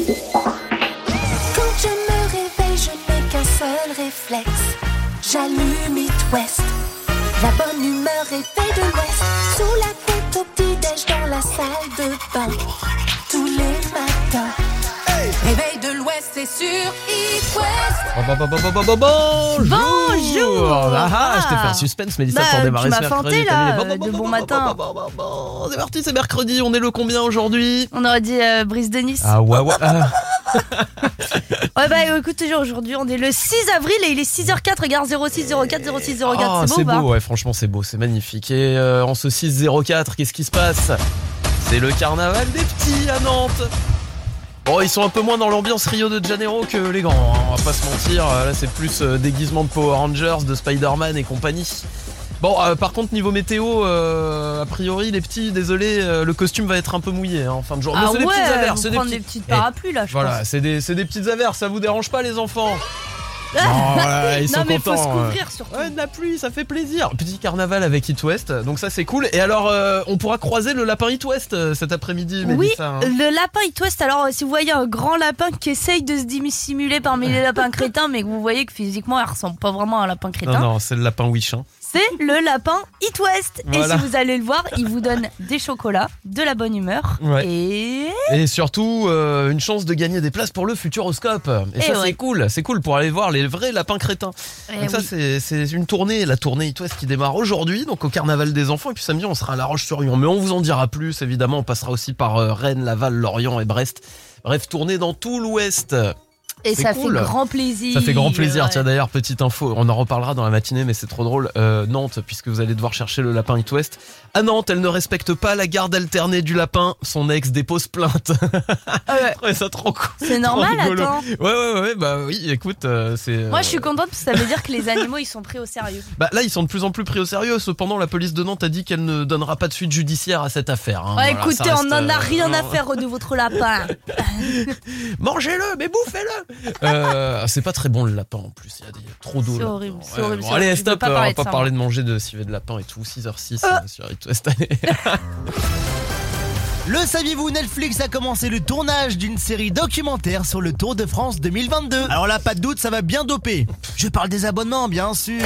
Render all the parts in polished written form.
Quand je me réveille, je n'ai qu'un seul réflexe. J'allume It West. La bonne humeur est faite de l'Ouest. Sous la couette au petit-déj dans la salle de bain. Tous les matins. Réveil de l'Ouest, c'est sur It West. Bonjour. Je t'ai fait un suspense, Mélissa, pour démarrer ce mercredi. Tu m'as feinté là, de bon matin. C'est parti, c'est mercredi, on est le combien aujourd'hui? On aurait dit Brice de Nice. Ah ouais. Ouais bah écoute, aujourd'hui on est le 6 avril et il est 6h04, regarde 06 04 06 04, c'est beau, beau, ouais, franchement c'est beau, c'est magnifique. Et en ce 6-04, qu'est-ce qui se passe? C'est le carnaval des petits à Nantes. Bon, ils sont un peu moins dans l'ambiance Rio de Janeiro que les grands, hein, on va pas se mentir. Là c'est plus déguisement de Power Rangers, de Spider-Man et compagnie. Bon, par contre niveau météo, a priori les petits, désolé, le costume va être un peu mouillé en fin de journée. Ah c'est des petites averses, c'est des petites parapluies là, je voilà, pense. c'est des petites averses, ça vous dérange pas les enfants? Non, ils sont non mais contents, faut se couvrir surtout. Ouais, de la pluie, ça fait plaisir. Petit carnaval avec It West, donc ça c'est cool. Et alors, on pourra croiser le lapin It West cet après-midi, Oui, Mélissa, hein. le lapin It West. Alors si vous voyez un grand lapin qui essaye de se dissimuler parmi les lapins crétins, mais que vous voyez que physiquement il ressemble pas vraiment à un lapin crétin. Non, c'est le lapin Wish, hein. C'est le lapin It West. Voilà. Et si vous allez le voir, il vous donne des chocolats, de la bonne humeur et surtout une chance de gagner des places pour le Futuroscope. Et ça c'est cool pour aller voir les vrais lapins crétins. Donc ça c'est une tournée, la tournée It West qui démarre aujourd'hui, donc au carnaval des enfants, et puis samedi on sera à La Roche-sur-Yon. Mais on vous en dira plus, évidemment, on passera aussi par Rennes, Laval, Lorient et Brest. Bref, tournée dans tout l'Ouest. Et c'est ça cool. fait grand plaisir. Ça fait grand plaisir. Tiens, d'ailleurs, petite info, on en reparlera dans la matinée, mais c'est trop drôle. Nantes, puisque vous allez devoir chercher le lapin It West. À Nantes, elle ne respecte pas la garde alternée du lapin. Son ex dépose plainte. Ouais, ça trop cool. C'est normal, attends. Ouais, bah oui, écoute, c'est. Moi, je suis contente parce que ça veut dire que les animaux, ils sont pris au sérieux. Bah là, ils sont de plus en plus pris au sérieux. Cependant, la police de Nantes a dit qu'elle ne donnera pas de suite judiciaire à cette affaire. Hein. Ouais, voilà, écoutez, reste, on n'en a rien à faire de votre lapin. Mangez-le, mais bouffez-le. C'est pas très bon le lapin en plus, il y a trop d'eau. C'est horrible, c'est horrible. Bon, allez, stop, on va pas parler de de manger de civet de lapin et tout. 6h06 sur It West. Le saviez-vous, Netflix a commencé le tournage d'une série documentaire sur le Tour de France 2022. Alors là, pas de doute, ça va bien doper. Je parle des abonnements, bien sûr.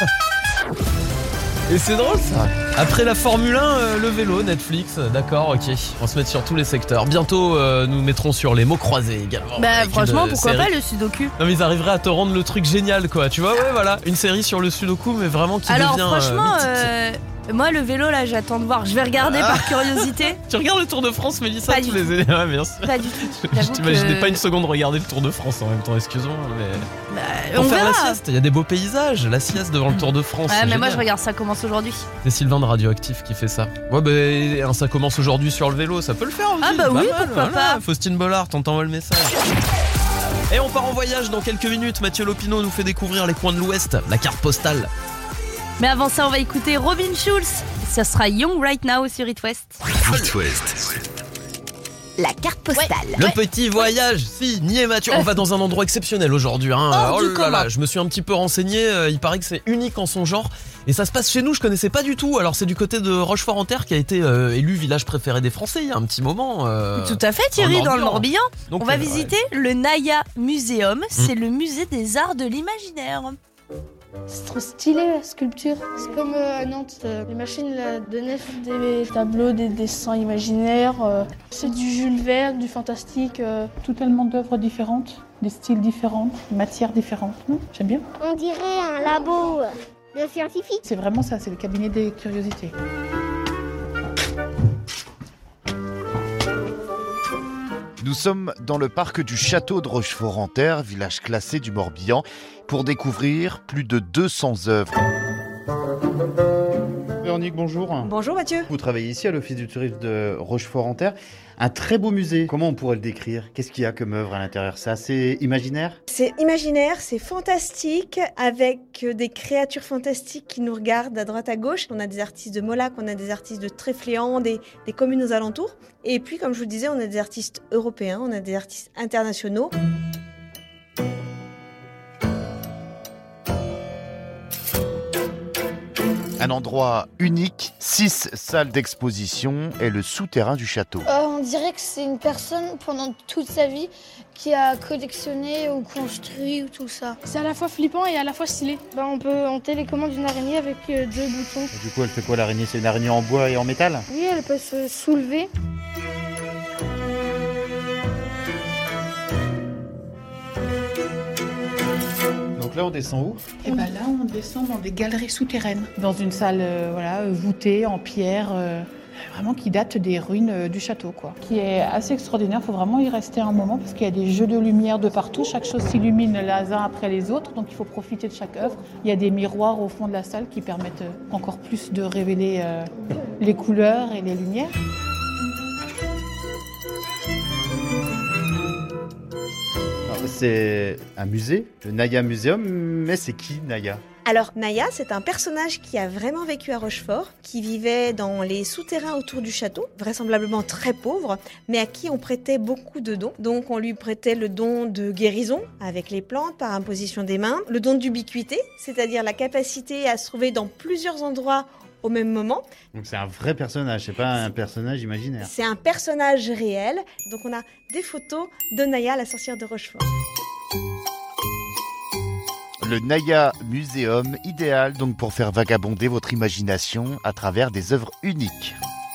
Et c'est drôle ça. Après la Formule 1, le vélo, Netflix, d'accord, ok. On va se mettre sur tous les secteurs. Bientôt, nous mettrons sur les mots croisés également. Bah franchement, pourquoi série. pas le sudoku? Non mais ils arriveraient à te rendre le truc génial quoi, tu vois, ouais voilà, une série sur le sudoku mais vraiment qui alors, devient franchement, mythique. moi le vélo là j'attends de voir, je vais regarder par curiosité. Tu regardes le Tour de France, Mélissa, Pas tous du les ouais, bien sûr. Pas du tout. Je t'imaginais pas une seconde regarder le Tour de France en même temps, excuse-moi, mais on faire verra. la sieste, il y a des beaux paysages, la sieste devant le Tour de France. Ouais, mais moi génial. je regarde ça commence aujourd'hui. C'est Sylvain de Radioactif qui fait ça. Ouais bah ça commence aujourd'hui sur le vélo, ça peut le faire aussi. Ah bah c'est oui, pas mal, pourquoi pas. Faustine Bollard, on t'envoie le message. Et on part en voyage dans quelques minutes. Mathieu Lopineau nous fait découvrir les coins de l'Ouest, la carte postale. Mais avant ça, on va écouter Robin Schulz. Ça sera Young Right Now sur It West. It West. La carte postale. Le petit voyage, si, niais Mathieu. On va dans un endroit exceptionnel aujourd'hui. Hein. Hors du commun. Je me suis un petit peu renseigné. Il paraît que c'est unique en son genre. Et ça se passe chez nous, je connaissais pas du tout. Alors c'est du côté de Rochefort-en-Terre qui a été élu village préféré des Français il y a un petit moment. Tout à fait Thierry, dans le Morbihan. Donc, On va visiter le Naya Museum. C'est le musée des arts de l'imaginaire. C'est trop stylé la sculpture. C'est comme à Nantes, les machines là, de neuf, des tableaux, des dessins imaginaires. C'est du Jules Verne, du fantastique. Tout tellement d'œuvres différentes, des styles différents, des matières différentes. J'aime bien. On dirait un labo de scientifiques. C'est vraiment ça, c'est le cabinet des curiosités. Nous sommes dans le parc du château de Rochefort-en-Terre, village classé du Morbihan, pour découvrir plus de 200 œuvres. Véronique, bonjour. Bonjour Mathieu. Vous travaillez ici à l'Office du tourisme de Rochefort-en-Terre. Un très beau musée. Comment on pourrait le décrire? Qu'est-ce qu'il y a comme œuvre à l'intérieur? C'est assez imaginaire? C'est imaginaire, c'est fantastique, avec des créatures fantastiques qui nous regardent à droite à gauche. On a des artistes de Molac, on a des artistes de Tréfléan, des communes aux alentours. Et puis, comme je vous le disais, on a des artistes européens, on a des artistes internationaux. Un endroit unique, 6 salles d'exposition et le souterrain du château. On dirait que c'est une personne pendant toute sa vie qui a collectionné ou construit ou tout ça. C'est à la fois flippant et à la fois stylé. On télécommande une araignée avec 2 boutons. Et du coup, elle fait quoi l'araignée? C'est une araignée en bois et en métal? Oui, elle peut se soulever. Donc là, on descend où? Et là, on descend dans des galeries souterraines, dans une salle voûtée en pierre, vraiment qui date des ruines du château, quoi. Qui est assez extraordinaire, il faut vraiment y rester un moment parce qu'il y a des jeux de lumière de partout, chaque chose s'illumine les uns après les autres, donc il faut profiter de chaque œuvre. Il y a des miroirs au fond de la salle qui permettent encore plus de révéler les couleurs et les lumières. C'est un musée, le Naya Museum, mais c'est qui Naya? Alors Naya, c'est un personnage qui a vraiment vécu à Rochefort, qui vivait dans les souterrains autour du château, vraisemblablement très pauvre, mais à qui on prêtait beaucoup de dons. Donc on lui prêtait le don de guérison avec les plantes par imposition des mains, le don d'ubiquité, c'est-à-dire la capacité à se trouver dans plusieurs endroits au même moment. Donc c'est un vrai personnage, c'est pas un personnage imaginaire. C'est un personnage réel, donc on a des photos de Naya, la sorcière de Rochefort. Le Naya Museum, idéal donc pour faire vagabonder votre imagination à travers des œuvres uniques.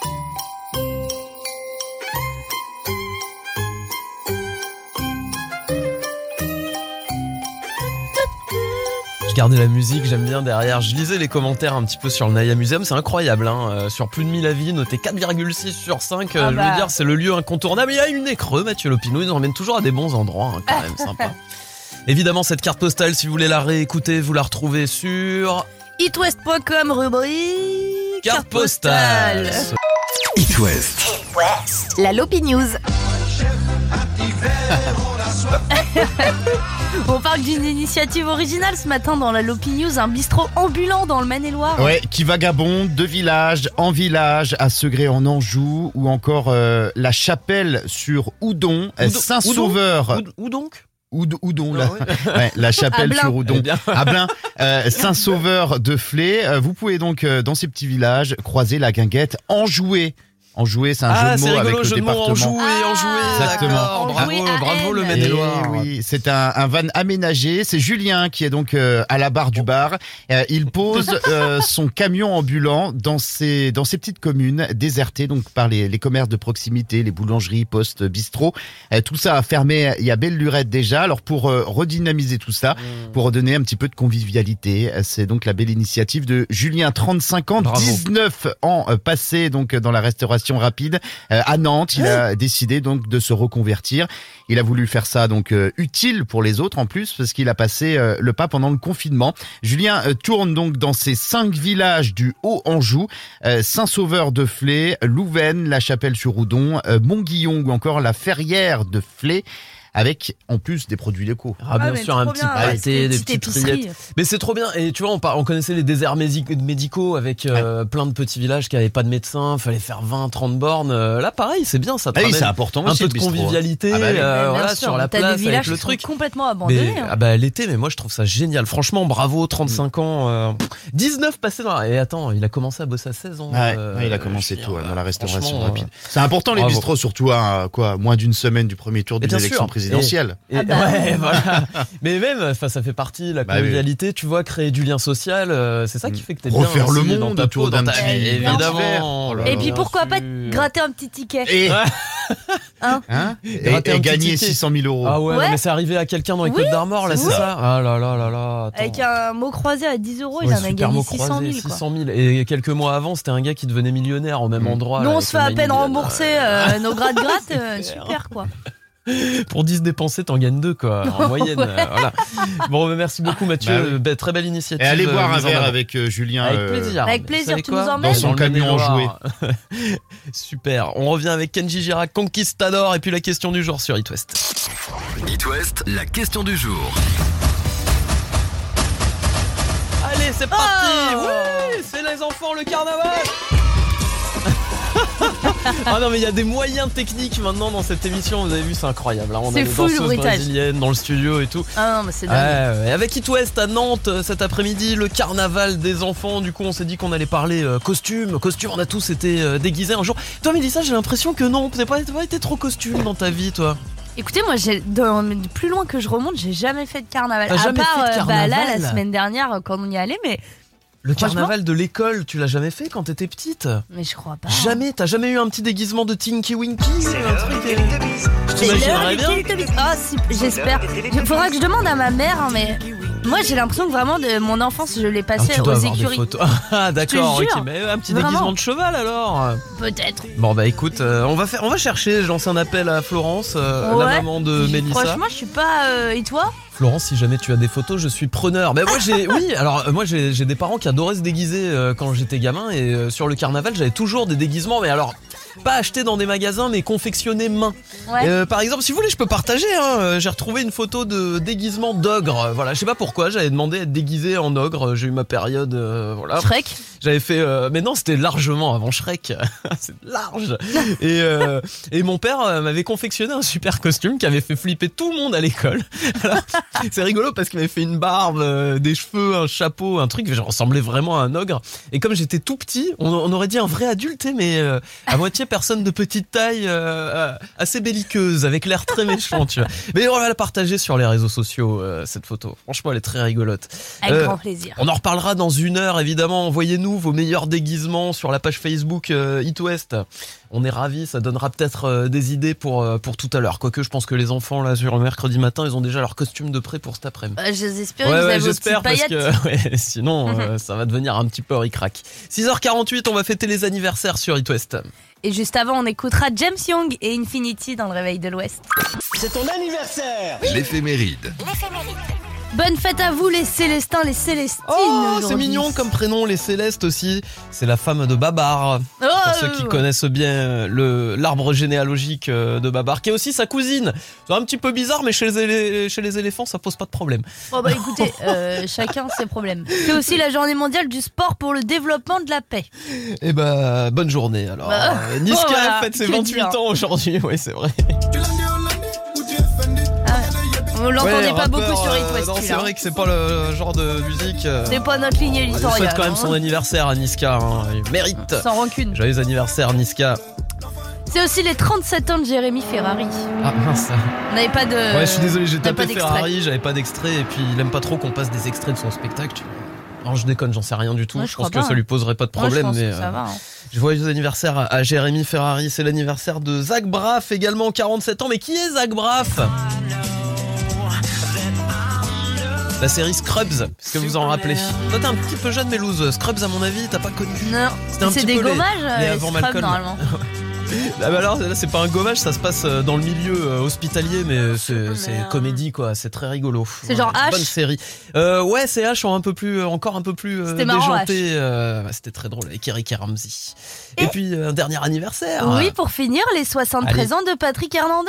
Regardez la musique, j'aime bien derrière. Je lisais les commentaires un petit peu sur le Naya Museum, c'est incroyable, hein. Sur plus de 1000 avis, noté 4,6 sur 5. Je veux dire, c'est le lieu incontournable. Il y a une nez creux, Mathieu Lopineau, il nous emmène toujours à des bons endroits, hein, quand même, sympa. Évidemment, cette carte postale, si vous voulez la réécouter, vous la retrouvez sur itwest.com, rubrique carte postale. It West. La Lopi News. On parle d'une initiative originale ce matin dans la Lopi News, un bistrot ambulant dans le Maine-et-Loire. Ouais, qui vagabonde de village en village, à Segré en Anjou, ou encore la Chapelle sur Oudon, Saint-Sauveur. Où donc? Oudon, là. Ouais, la Chapelle sur Oudon. À Blain, Saint-Sauveur de Flé. Vous pouvez donc, dans ces petits villages, croiser la guinguette Enjouée. Enjoué, c'est un jeu de mots avec le département. Enjoué, exactement. Bravo le Maine-et-Loire. Oui, c'est un van aménagé. C'est Julien qui est donc à la barre du bar. Il pose son camion ambulant dans ces petites communes désertées donc par les commerces de proximité, les boulangeries, postes, bistrots. Tout ça a fermé il y a belle lurette déjà. Alors pour redynamiser tout ça, pour redonner un petit peu de convivialité, c'est donc la belle initiative de Julien, 35 ans, bravo. 19 ans passés donc dans la restauration rapide à Nantes. Il a décidé donc de se reconvertir. Il a voulu faire ça donc utile pour les autres en plus parce qu'il a passé le pas pendant le confinement. Julien tourne donc dans ces 5 villages du Haut-Anjou, Saint-Sauveur de Flé, Louvaine, la Chapelle-sur-Oudon, Montguillon ou encore la Ferrière de Flé. Avec en plus des produits locaux. Ah bien sûr, un petit pâté, des petites rillettes. Mais c'est trop bien. Et tu vois, on connaissait les déserts médicaux avec plein de petits villages qui n'avaient pas de médecin, fallait faire 20-30 bornes. Là, pareil, c'est bien, ça te ramène c'est important un aussi, peu de convivialité voilà, sur la place des avec le truc. Complètement abandonnés. Mais, l'été, mais moi je trouve ça génial. Franchement, bravo, 35 ans. 19 passés dans la... Et attends, il a commencé à bosser à 16 ans. Il a commencé tout dans la restauration rapide. C'est important les bistrots, surtout à moins d'une semaine du premier tour d'une élection présidentielle. Ouais, voilà. Mais même, ça fait partie la convivialité, tu vois, créer du lien social, c'est ça qui fait que t'es bien. Refaire le monde autour d'un petit évidemment. Et puis pourquoi pas gratter un petit ticket. Et gagner 600 000 euros. Ah ouais, non, mais c'est arrivé à quelqu'un dans les Côtes d'Armor, là, c'est ça. Ah là là là là. Avec un mot croisé à 10 euros, il en a gagné 600 000. 600 000. Et quelques mois avant, c'était un gars qui devenait millionnaire au même endroit. Nous, on se fait à peine rembourser nos gratte-gratte. Super, quoi. Pour 10 dépensés, t'en gagnes 2 quoi, en moyenne. Voilà. Bon, merci beaucoup Mathieu, très belle initiative. Et allez boire un verre avec Julien. Avec plaisir, tu nous emmènes. Dans son camion enjoué. Super, on revient avec Kenji Girac, Conquistador, et puis la question du jour sur It West. It West, la question du jour. Allez, c'est parti. Oui, c'est les enfants, le carnaval. Ah non mais il y a des moyens techniques maintenant dans cette émission, vous avez vu, c'est incroyable. Hein. On a C'est des fou, le danseuses bruitage. brésiliennes dans le studio et tout. Ah non, mais c'est dingue. Ouais. Avec It West à Nantes cet après-midi, le carnaval des enfants. Du coup, on s'est dit qu'on allait parler costume. On a tous été déguisés un jour. Toi, Mélissa, j'ai l'impression que non, t'as pas été trop costume dans ta vie, toi. Écoutez, moi, plus loin que je remonte, j'ai jamais fait de carnaval. T'as jamais fait de carnaval là, la semaine dernière, quand on y allait, mais. Le Franchement carnaval de l'école, tu l'as jamais fait quand t'étais petite? Mais je crois pas. Jamais? T'as jamais eu un petit déguisement de Tinky Winky? Un truc. Je t'imaginerais bien. Ah, si, j'espère. Il faudra que je demande à ma mère, hein, mais. Moi, j'ai l'impression que vraiment, de mon enfance, je l'ai passé tu dois aux avoir des écuries. photos. Ah, d'accord, Je te jure. ok. Mais un petit Vraiment. déguisement de cheval alors? Peut-être. Bon, bah écoute, on va chercher. Je lance un appel à Florence, la Ouais. maman de Mélissa. Franchement, je suis pas. Et toi? Florence, si jamais tu as des photos, je suis preneur. Mais moi j'ai des parents qui adoraient se déguiser quand j'étais gamin et sur le carnaval, j'avais toujours des déguisements, mais alors pas achetés dans des magasins mais confectionnés main. Ouais. Par exemple, si vous voulez, je peux partager hein, j'ai retrouvé une photo de déguisement d'ogre. Voilà, je sais pas pourquoi, j'avais demandé à être déguisé en ogre, j'ai eu ma période voilà. Shrek. J'avais fait mais non, c'était largement avant Shrek. C'est large. Et mon père m'avait confectionné un super costume qui avait fait flipper tout le monde à l'école. Alors, c'est rigolo parce qu'il m'avait fait une barbe, des cheveux, un chapeau, un truc, je ressemblais vraiment à un ogre. Et comme j'étais tout petit, on aurait dit un vrai adulte, mais à moitié personne de petite taille, assez belliqueuse, avec l'air très méchant, tu vois. Mais on va la partager sur les réseaux sociaux, cette photo. Franchement, elle est très rigolote. Avec grand plaisir. On en reparlera dans une heure, évidemment. Envoyez-nous vos meilleurs déguisements sur la page Facebook It West. On est ravis, ça donnera peut-être des idées pour tout à l'heure. Quoique je pense que les enfants là sur le mercredi matin, ils ont déjà leur costume de prêt pour cet après-midi. J'espère que vous avez vos petites j'espère parce paillettes. que sinon ça va devenir un petit peu ric-rac. 6h48, on va fêter les anniversaires sur It West. Et juste avant, on écoutera James Young et Infinity dans le Réveil de l'Ouest. C'est ton anniversaire. L'éphéméride. Bonne fête à vous les Célestins, les Célestines. Oh, c'est aujourd'hui. mignon comme prénom, les Célestes aussi. C'est la femme de Babar. Oh, Pour ceux qui connaissent bien l'arbre généalogique de Babar, qui est aussi sa cousine. C'est un petit peu bizarre, mais chez les éléphants, ça pose pas de problème. Oh bah écoutez, chacun ses problèmes. C'est aussi la journée mondiale du sport pour le développement de la paix. Et bah, bonne journée alors. Niska voilà, fête ses que 28 dire. ans aujourd'hui, oui c'est vrai. On l'entendait Ouais, pas beaucoup rappeur, sur It West. non, c'est celui-là. vrai que c'est pas le genre de musique. C'est pas notre ligne Je éditoriale. souhaite quand même son anniversaire à Niska, hein. Il mérite. Sans rancune. Joyeux anniversaire Niska. C'est aussi les 37 ans de Jérémy Ferrari. Ah mince. On n'avait pas de. Ouais, je suis désolé, j'ai on n'avait pas tapé d'extrait. Ferrari, j'avais pas d'extrait et puis il aime pas trop qu'on passe des extraits de son spectacle. Tu vois. Non, je déconne, j'en sais rien du tout. Ouais, je je pense crois que pas. ça lui poserait pas de Moi, je problème, pense mais que ça va. Hein. joyeux anniversaire à Jérémy Ferrari. C'est l'anniversaire de Zach Braff, également 47 ans. Mais qui est Zach Braff? La série Scrubs, est-ce que vous en rappelez? Toi t'es un petit peu jeune Mélouse, Scrubs à mon avis t'as pas connu. Non, C'était un c'est petit des peu gommages, les les avant Scrubs, Malcolm. normalement. Ah bah alors là c'est pas un gommage, ça se passe dans le milieu hospitalier, mais c'est comédie quoi, c'est très rigolo. C'est genre H. Bonne série. Ouais, c'est H encore un peu plus C'était marrant, déjanté. C'était très drôle avec Eric et Ramsey. Et puis un dernier anniversaire. Oui, pour finir, les 73 Allez. ans de Patrick Hernandez.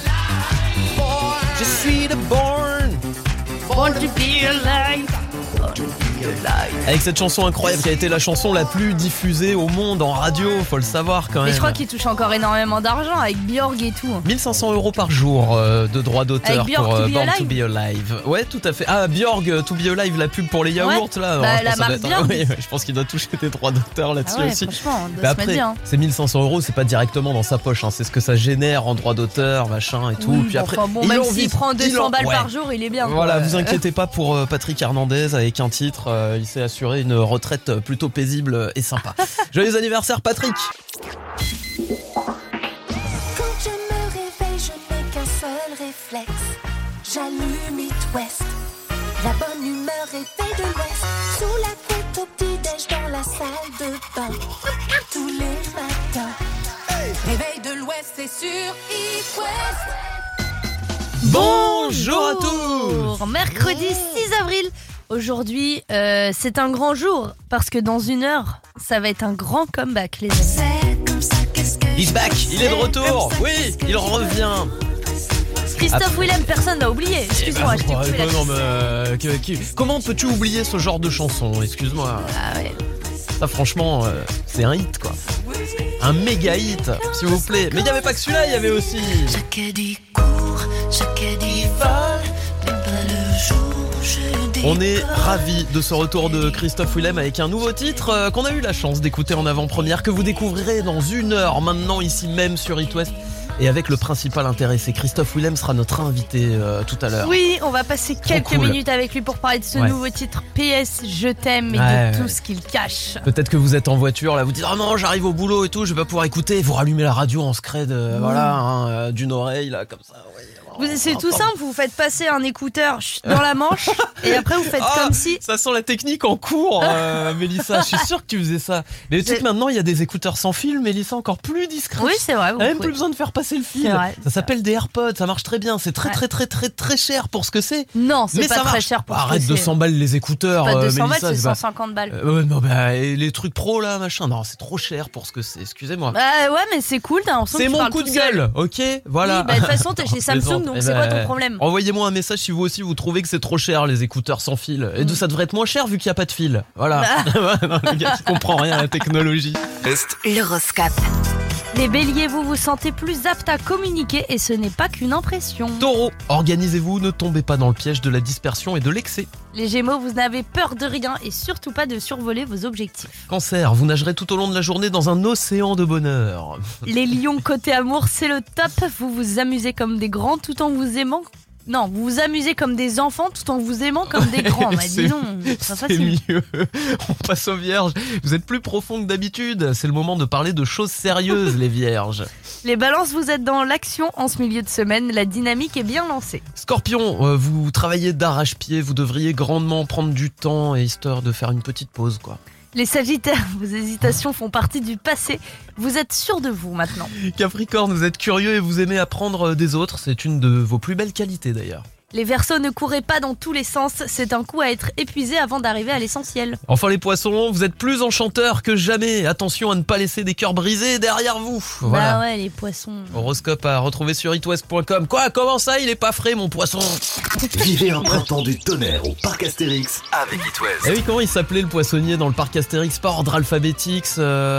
Je suis the born. Born to be alive. Avec cette chanson incroyable qui a été la chanson la plus diffusée au monde en radio, faut le savoir quand même. Mais je crois qu'il touche encore énormément d'argent avec Björk et tout. 1500 € par jour de droits d'auteur Avec Björk pour to be Born Alive. to Be Alive. Ouais, tout à fait. Ah, Björk to Be Alive, la pub pour les yaourts là. Bah, je la pense que ça marque doit être- Björk. Oui, je pense qu'il doit toucher des droits d'auteur là-dessus Ah ouais, aussi. franchement, on doit Mais se mettre après, bien. ces 1500 €, c'est pas directement dans sa poche, hein. C'est ce que ça génère en droits d'auteur, machin et tout. Oui, Puis bon, après, enfin, bon, il même en s'il vit- prend il 200 en- balles ouais. par jour, il est bien. Voilà, quoi. vous inquiétez pas pour Patrick Hernandez avec un titre, il s'est assuré une retraite plutôt paisible et sympa. Joyeux anniversaire Patrick. Quand je me réveille, je n'ai qu'un seul réflexe. J'allume It West. La bonne humeur est faite de l'Ouest. Sous la couette au petit-déj dans la salle de bain. Tous les matins. Réveil de l'Ouest, c'est sur It West. Bonjour à tous. Mercredi 6 avril. Aujourd'hui, c'est un grand jour parce que dans une heure, ça va être un grand comeback, les amis. He's back, il est de retour. Oui, il revient. Christophe Willem, personne n'a oublié. Excuse-moi, je t'ai coupé la non, piste. mais, comment peux-tu oublier ce genre de chanson? Excuse-moi. Ah ouais. Ça, franchement, c'est un hit, quoi. Un méga hit, s'il vous plaît. Mais il n'y avait pas que celui-là, il y avait aussi... Chaque dit court, chaque dit vol, mais pas le jour où je décolle. On est ravis de ce retour de Christophe Willem avec un nouveau titre qu'on a eu la chance d'écouter en avant-première, que vous découvrirez dans 1 heure maintenant ici même sur It West. Et avec le principal intéressé, Christophe Willem sera notre invité tout à l'heure. Oui, on va passer quelques cool. minutes avec lui pour parler de ce nouveau titre PS Je t'aime et de tout ce qu'il cache. Peut-être que vous êtes en voiture, là vous dites « Oh non, j'arrive au boulot et tout, je vais pas pouvoir écouter ». Vous rallumez la radio en scred, d'une oreille, là, comme ça. Ouais. C'est tout simple, vous faites passer un écouteur dans la manche et après vous faites comme si... Ça sent la technique en cours, Mélissa. Je suis sûr que tu faisais ça. Mais tu sais que maintenant il y a des écouteurs sans fil, Mélissa, encore plus discrets. Oui, c'est vrai. T'as même plus besoin de faire passer le fil. Ça s'appelle des AirPods, ça marche très bien. C'est très cher pour ce que c'est. Non, c'est mais pas très cher pour ce que c'est. Arrête, 200 balles les écouteurs, pas 200 Mélissa, balles, c'est 150 balles. Non, et les trucs pro là, machin. Non, c'est trop cher pour ce que c'est. Excusez-moi. Ouais, mais c'est cool. T'as l'impression que c'est tu mon parles coup de tout seul. gueule, ok. Voilà. Oui, de toute façon, t'es chez Samsung, donc c'est quoi ton problème? Envoyez-moi un message si vous aussi vous trouvez que c'est trop cher les écouteurs sans fil. Et ça devrait être moins cher vu qu'il n'y a pas de fil. Voilà. Non, le gars qui comprend rien à la technologie. L'horoscope. Les béliers, vous vous sentez plus apte à communiquer et ce n'est pas qu'une impression. Taureau, organisez-vous, ne tombez pas dans le piège de la dispersion et de l'excès. Les gémeaux, vous n'avez peur de rien et surtout pas de survoler vos objectifs. Cancer, vous nagerez tout au long de la journée dans un océan de bonheur. Les lions, côté amour, c'est le top. Vous vous amusez comme des grands tout en vous aimant. Non, vous vous amusez comme des enfants tout en vous aimant comme des grands. Bah dis donc, c'est mieux. On passe aux vierges. Vous êtes plus profond que d'habitude. C'est le moment de parler de choses sérieuses, les vierges. Les balances, vous êtes dans l'action en ce milieu de semaine. La dynamique est bien lancée. Scorpion, vous travaillez d'arrache-pied. Vous devriez grandement prendre du temps et histoire de faire une petite pause, quoi. Les sagittaires, vos hésitations font partie du passé. Vous êtes sûr de vous maintenant. Capricorne, vous êtes curieux et vous aimez apprendre des autres. C'est une de vos plus belles qualités d'ailleurs. Les Verseaux, ne courez pas dans tous les sens. C'est un coup à être épuisé avant d'arriver à l'essentiel. Enfin les Poissons, vous êtes plus enchanteurs que jamais. Attention à ne pas laisser des cœurs brisés derrière vous. Voilà. Bah ouais, les Poissons. Horoscope à retrouver sur itwest.com. Quoi? Comment ça? Il est pas frais, mon poisson? Vivez un printemps du tonnerre au parc Astérix avec It West. Eh oui, comment il s'appelait le poissonnier dans le parc Astérix? Pas ordre alphabétique.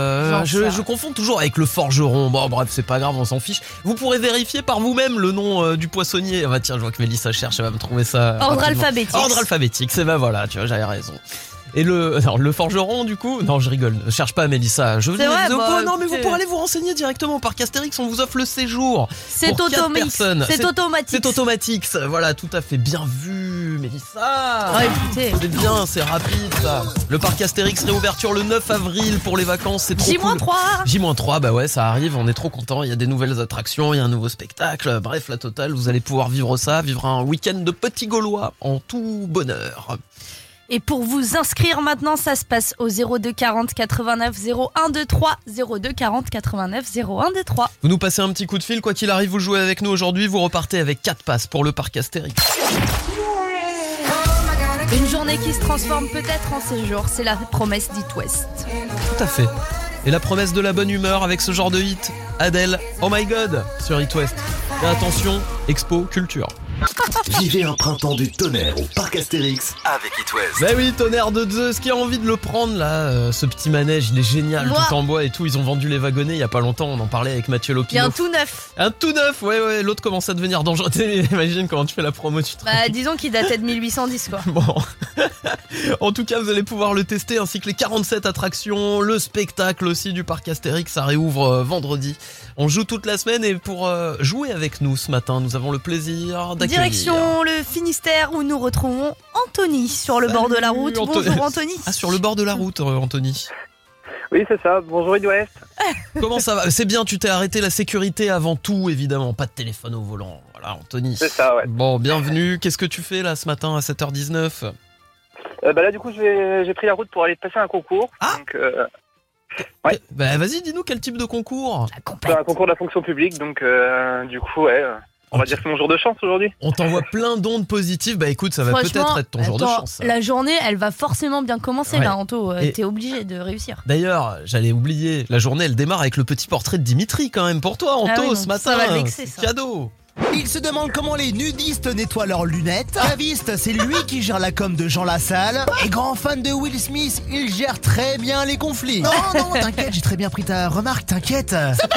Je confonds toujours avec le forgeron. Bon, bref, c'est pas grave, on s'en fiche. Vous pourrez vérifier par vous-même le nom du poissonnier. Ah bah tiens, je vois que Mélissa cherche, elle va me trouver ça. Ordre alphabétique. Ordre alphabétique, c'est voilà, tu vois, j'avais raison. Et le forgeron, du coup, non, je rigole. Ne cherche pas, Mélissa. Je vous dis, non, mais vous pourrez aller vous renseigner directement au parc Astérix. On vous offre le séjour. C'est automatique. C'est automatique. C'est automatique. Voilà, tout à fait. Bien vu, Mélissa. Ouais, écoutez. C'est bien, c'est rapide, ça. Le parc Astérix, réouverture le 9 avril pour les vacances. C'est trop cool. J-3, bah ouais, ça arrive. On est trop contents. Il y a des nouvelles attractions, il y a un nouveau spectacle. Bref, la totale, vous allez pouvoir vivre un week-end de petits Gaulois en tout bonheur. Et pour vous inscrire maintenant, ça se passe au 02 40 89 0123. 02 40 89 0123. Vous nous passez un petit coup de fil, quoi qu'il arrive, vous jouez avec nous aujourd'hui, vous repartez avec 4 passes pour le parc Astérix. Une journée qui se transforme peut-être en séjour, c'est la promesse d'It West. Tout à fait. Et la promesse de la bonne humeur avec ce genre de hit, Adèle, Oh My God, sur It West. Et attention, Expo Culture. Vivez un printemps du tonnerre au parc Astérix avec It West. Bah oui, tonnerre de Zeus, qui a envie de le prendre là, ce petit manège, il est génial, tout en bois et tout. Ils ont vendu les wagonnets il y a pas longtemps, on en parlait avec Mathieu Lopino. Il y a un tout neuf. Un tout neuf, ouais, l'autre commence à devenir dangereux. Imagine comment tu fais la promo du truc. Bah disons qu'il datait de 1810 quoi. Bon. En tout cas, vous allez pouvoir le tester, ainsi que les 47 attractions, le spectacle aussi du parc Astérix, ça réouvre vendredi. On joue toute la semaine et pour jouer avec nous ce matin, nous avons le plaisir d'accueillir. Direction le Finistère où nous retrouvons Anthony sur le bord de la route. Bonjour Anthony. Ah, sur le bord de la route, Anthony. Oui, c'est ça. Bonjour It West. Comment ça va? C'est bien, tu t'es arrêté, la sécurité avant tout, évidemment. Pas de téléphone au volant. Voilà, Anthony. C'est ça, ouais. Bon, bienvenue. Qu'est-ce que tu fais là ce matin à 7h19? Là, du coup, j'ai pris la route pour aller passer un concours. Ah donc, ouais. Bah vas-y, dis-nous quel type de concours? Un concours de la fonction publique, donc du coup, ouais. On va dire que c'est mon jour de chance aujourd'hui. On t'envoie plein d'ondes positives. Bah écoute, ça va peut-être être ton jour de chance. La journée, elle va forcément bien commencer là, Anto. T'es obligé de réussir. D'ailleurs, j'allais oublier, la journée, elle démarre avec le petit portrait de Dimitri quand même pour toi, Anto, ce matin. Ça va le vexer, ça. Cadeau. Il se demande comment les nudistes nettoient leurs lunettes. Caviste, c'est lui qui gère la com de Jean Lassalle. Et grand fan de Will Smith, il gère très bien les conflits. Non, t'inquiète, j'ai très bien pris ta remarque, t'inquiète.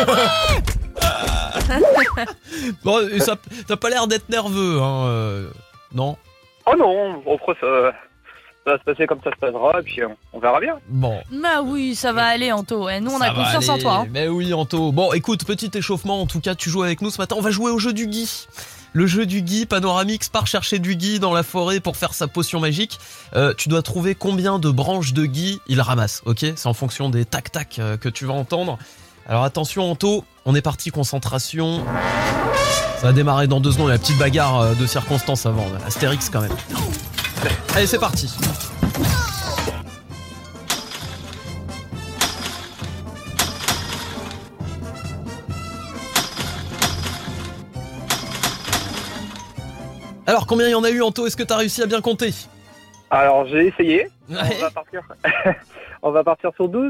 Bon, ça, t'as pas l'air d'être nerveux, hein, non? Oh non, après ça va se passer comme ça se passera, et puis on verra bien. Bon. Bah oui, ça va aller, Anto. Nous, on a confiance en toi. Hein. Mais oui, Anto. Bon, écoute, petit échauffement. En tout cas, tu joues avec nous ce matin. On va jouer au jeu du Guy. Le jeu du Guy, Panoramix part chercher du Guy dans la forêt pour faire sa potion magique. Tu dois trouver combien de branches de Guy il ramasse, ok? C'est en fonction des tac-tac que tu vas entendre. Alors attention, Anto, on est parti, concentration. Ça va démarrer dans 2 secondes, la petite bagarre de circonstances avant. Astérix quand même. Allez, c'est parti. Alors, combien il y en a eu, Anto? Est-ce que t'as réussi à bien compter? Alors, j'ai essayé. Ouais. On va partir sur 12.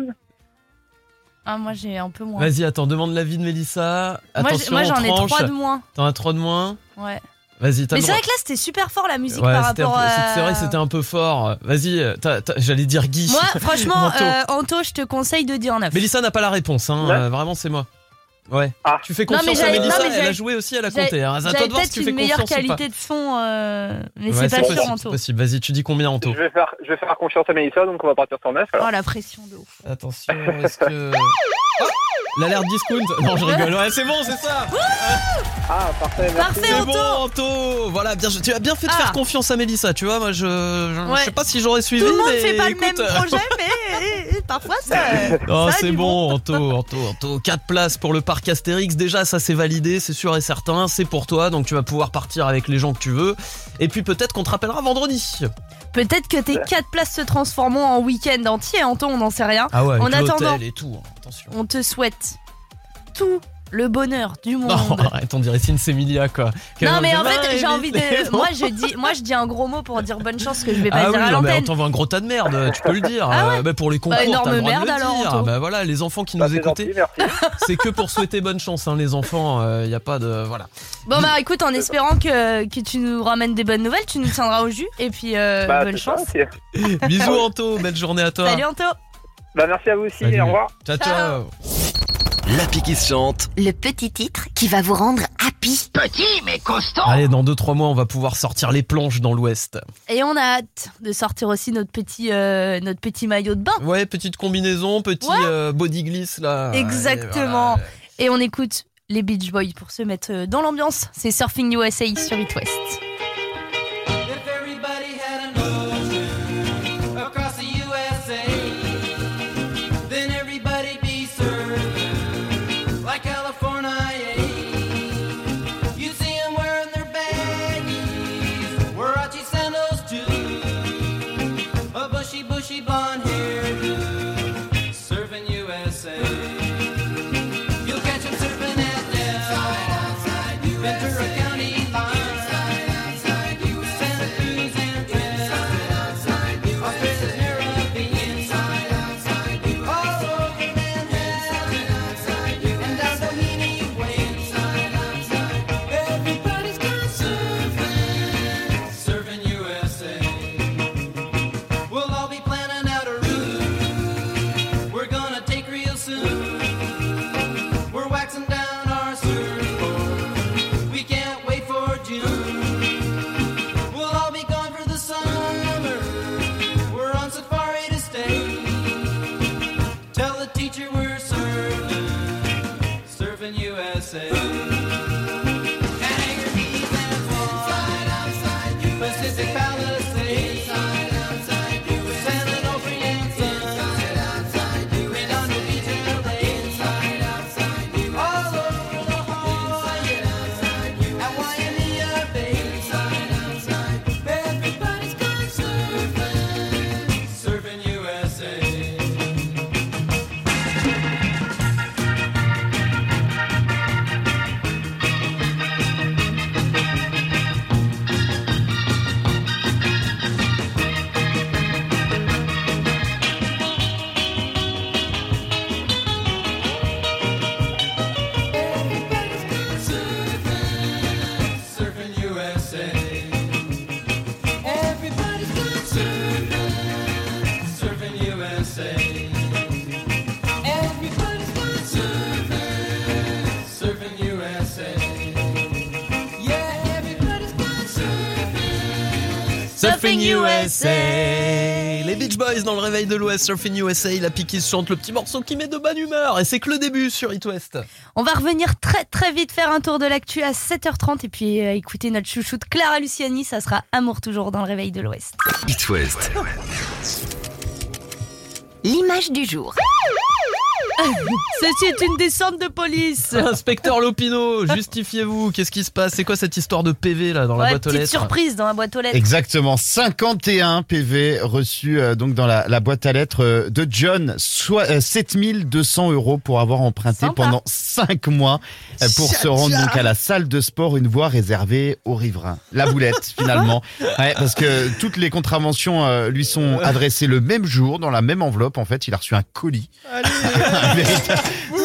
Ah, moi, j'ai un peu moins. Vas-y, attends, demande l'avis de Mélissa. Attention, moi, j'en ai tranche. 3 de moins. T'en as 3 de moins? Ouais. Vas-y, t'as Mais le c'est droit. vrai que là, c'était super fort la musique Ouais, par rapport à... c'est vrai que c'était un peu fort. Vas-y, j'allais dire Guy. Moi, franchement, Anto. Anto, je te conseille de dire 9. Mélissa n'a pas la réponse, hein. Ouais. Vraiment, c'est moi. Ouais. Ah. Tu fais Non, confiance mais à j'avais- Mélissa, non, mais elle a j'avais- joué aussi, elle a compté. Hein. C'est à toi J'avais de voir si peut-être tu fais une meilleure confiance ou pas. qualité de son, mais Ouais, c'est pas sûr, possible, Anto. c'est possible. Vas-y, tu dis combien, Anto? Je vais faire confiance à Mélissa, donc on va partir sur 9. Alors. Oh, la pression de ouf. Attention, est-ce que... Oh, l'alerte discount. Non, je rigole. Ouais, c'est bon, c'est ça. Ah, parfait, merci. Parfait, C'est Anto. bon, Anto. Voilà, bien, tu as bien fait de faire confiance à Mélissa, tu vois. Moi, je Ouais. sais pas si j'aurais suivi. Tout le monde mais fait pas écoute, le même projet, mais parfois ça... Non, ça a c'est du bon, Anto. 4 places pour le parc Astérix. Déjà, ça c'est validé, c'est sûr et certain. C'est pour toi, donc tu vas pouvoir partir avec les gens que tu veux. Et puis peut-être qu'on te rappellera vendredi. Peut-être que tes 4 places se transformeront en week-end entier, Anto, on n'en sait rien. Ah ouais, En avec attendant, l'hôtel et tout. Attention. on te souhaite tout le bonheur du monde. Non, arrête, on dirait Sinsemilia, quoi. Non, mais en Qu'elle- fait, j'ai envie de... Non. Moi, je dis un gros mot pour dire bonne chance que je vais pas Ah dire oui, à non, mais on l'antenne. t'envoie un gros tas de merde, tu peux le dire. Ah ouais Bah, pour les concours, énorme t'as le droit merde de le alors, dire. Anto. Bah voilà, les enfants qui Bah, nous c'est écoutent, gentil, merci. c'est que pour souhaiter bonne chance, hein, les enfants. Y a pas de voilà. Bon bah écoute, en espérant que tu nous ramènes des bonnes nouvelles, tu nous tiendras au jus et puis Bah, bonne c'est ça, chance. c'est- Bisous, Anto, belle journée à toi. Salut Anto. Bah, merci à vous aussi, Salut. au revoir. Ciao, ciao. L'appli qui se chante. Le petit titre qui va vous rendre happy. Petit mais costaud. Allez, dans 2-3 mois, on va pouvoir sortir les planches dans l'Ouest. Et on a hâte de sortir aussi notre petit maillot de bain. Ouais, petite combinaison, petit body gliss là. Exactement. Et Et on écoute les Beach Boys pour se mettre dans l'ambiance. C'est Surfing USA sur It West. If everybody had an ocean across the USA, then everybody'd be surfing like California. You'd see them wearing their baggies, Warachi sandals too, a bushy blonde hairdo, surfing USA. You'll catch them surfing at Del, Ventura County line. Surfing USA. Les Beach Boys dans le réveil de l'Ouest, Surfing USA. La Pikis chante le petit morceau qui met de bonne humeur. Et c'est que le début sur It West. On va revenir très très vite faire un tour de l'actu à 7h30 et puis écouter notre chouchoute Clara Luciani. Ça sera Amour toujours dans le réveil de l'Ouest. It West. L'image du jour. Ceci est une descente de police. Inspecteur Lopino, justifiez-vous. Qu'est-ce qui se passe? C'est quoi cette histoire de PV là dans la boîte aux lettres? Petite surprise dans la boîte aux lettres. Exactement, 51 PV reçus donc dans la boîte à lettres de John, soit 7200 € pour avoir emprunté Sympa. pendant 5 mois pour se rendre donc à la salle de sport, une voie réservée aux riverains. La boulette finalement, ouais, parce que toutes les contraventions lui sont adressées le même jour dans la même enveloppe. En fait, il a reçu un colis. Un véritable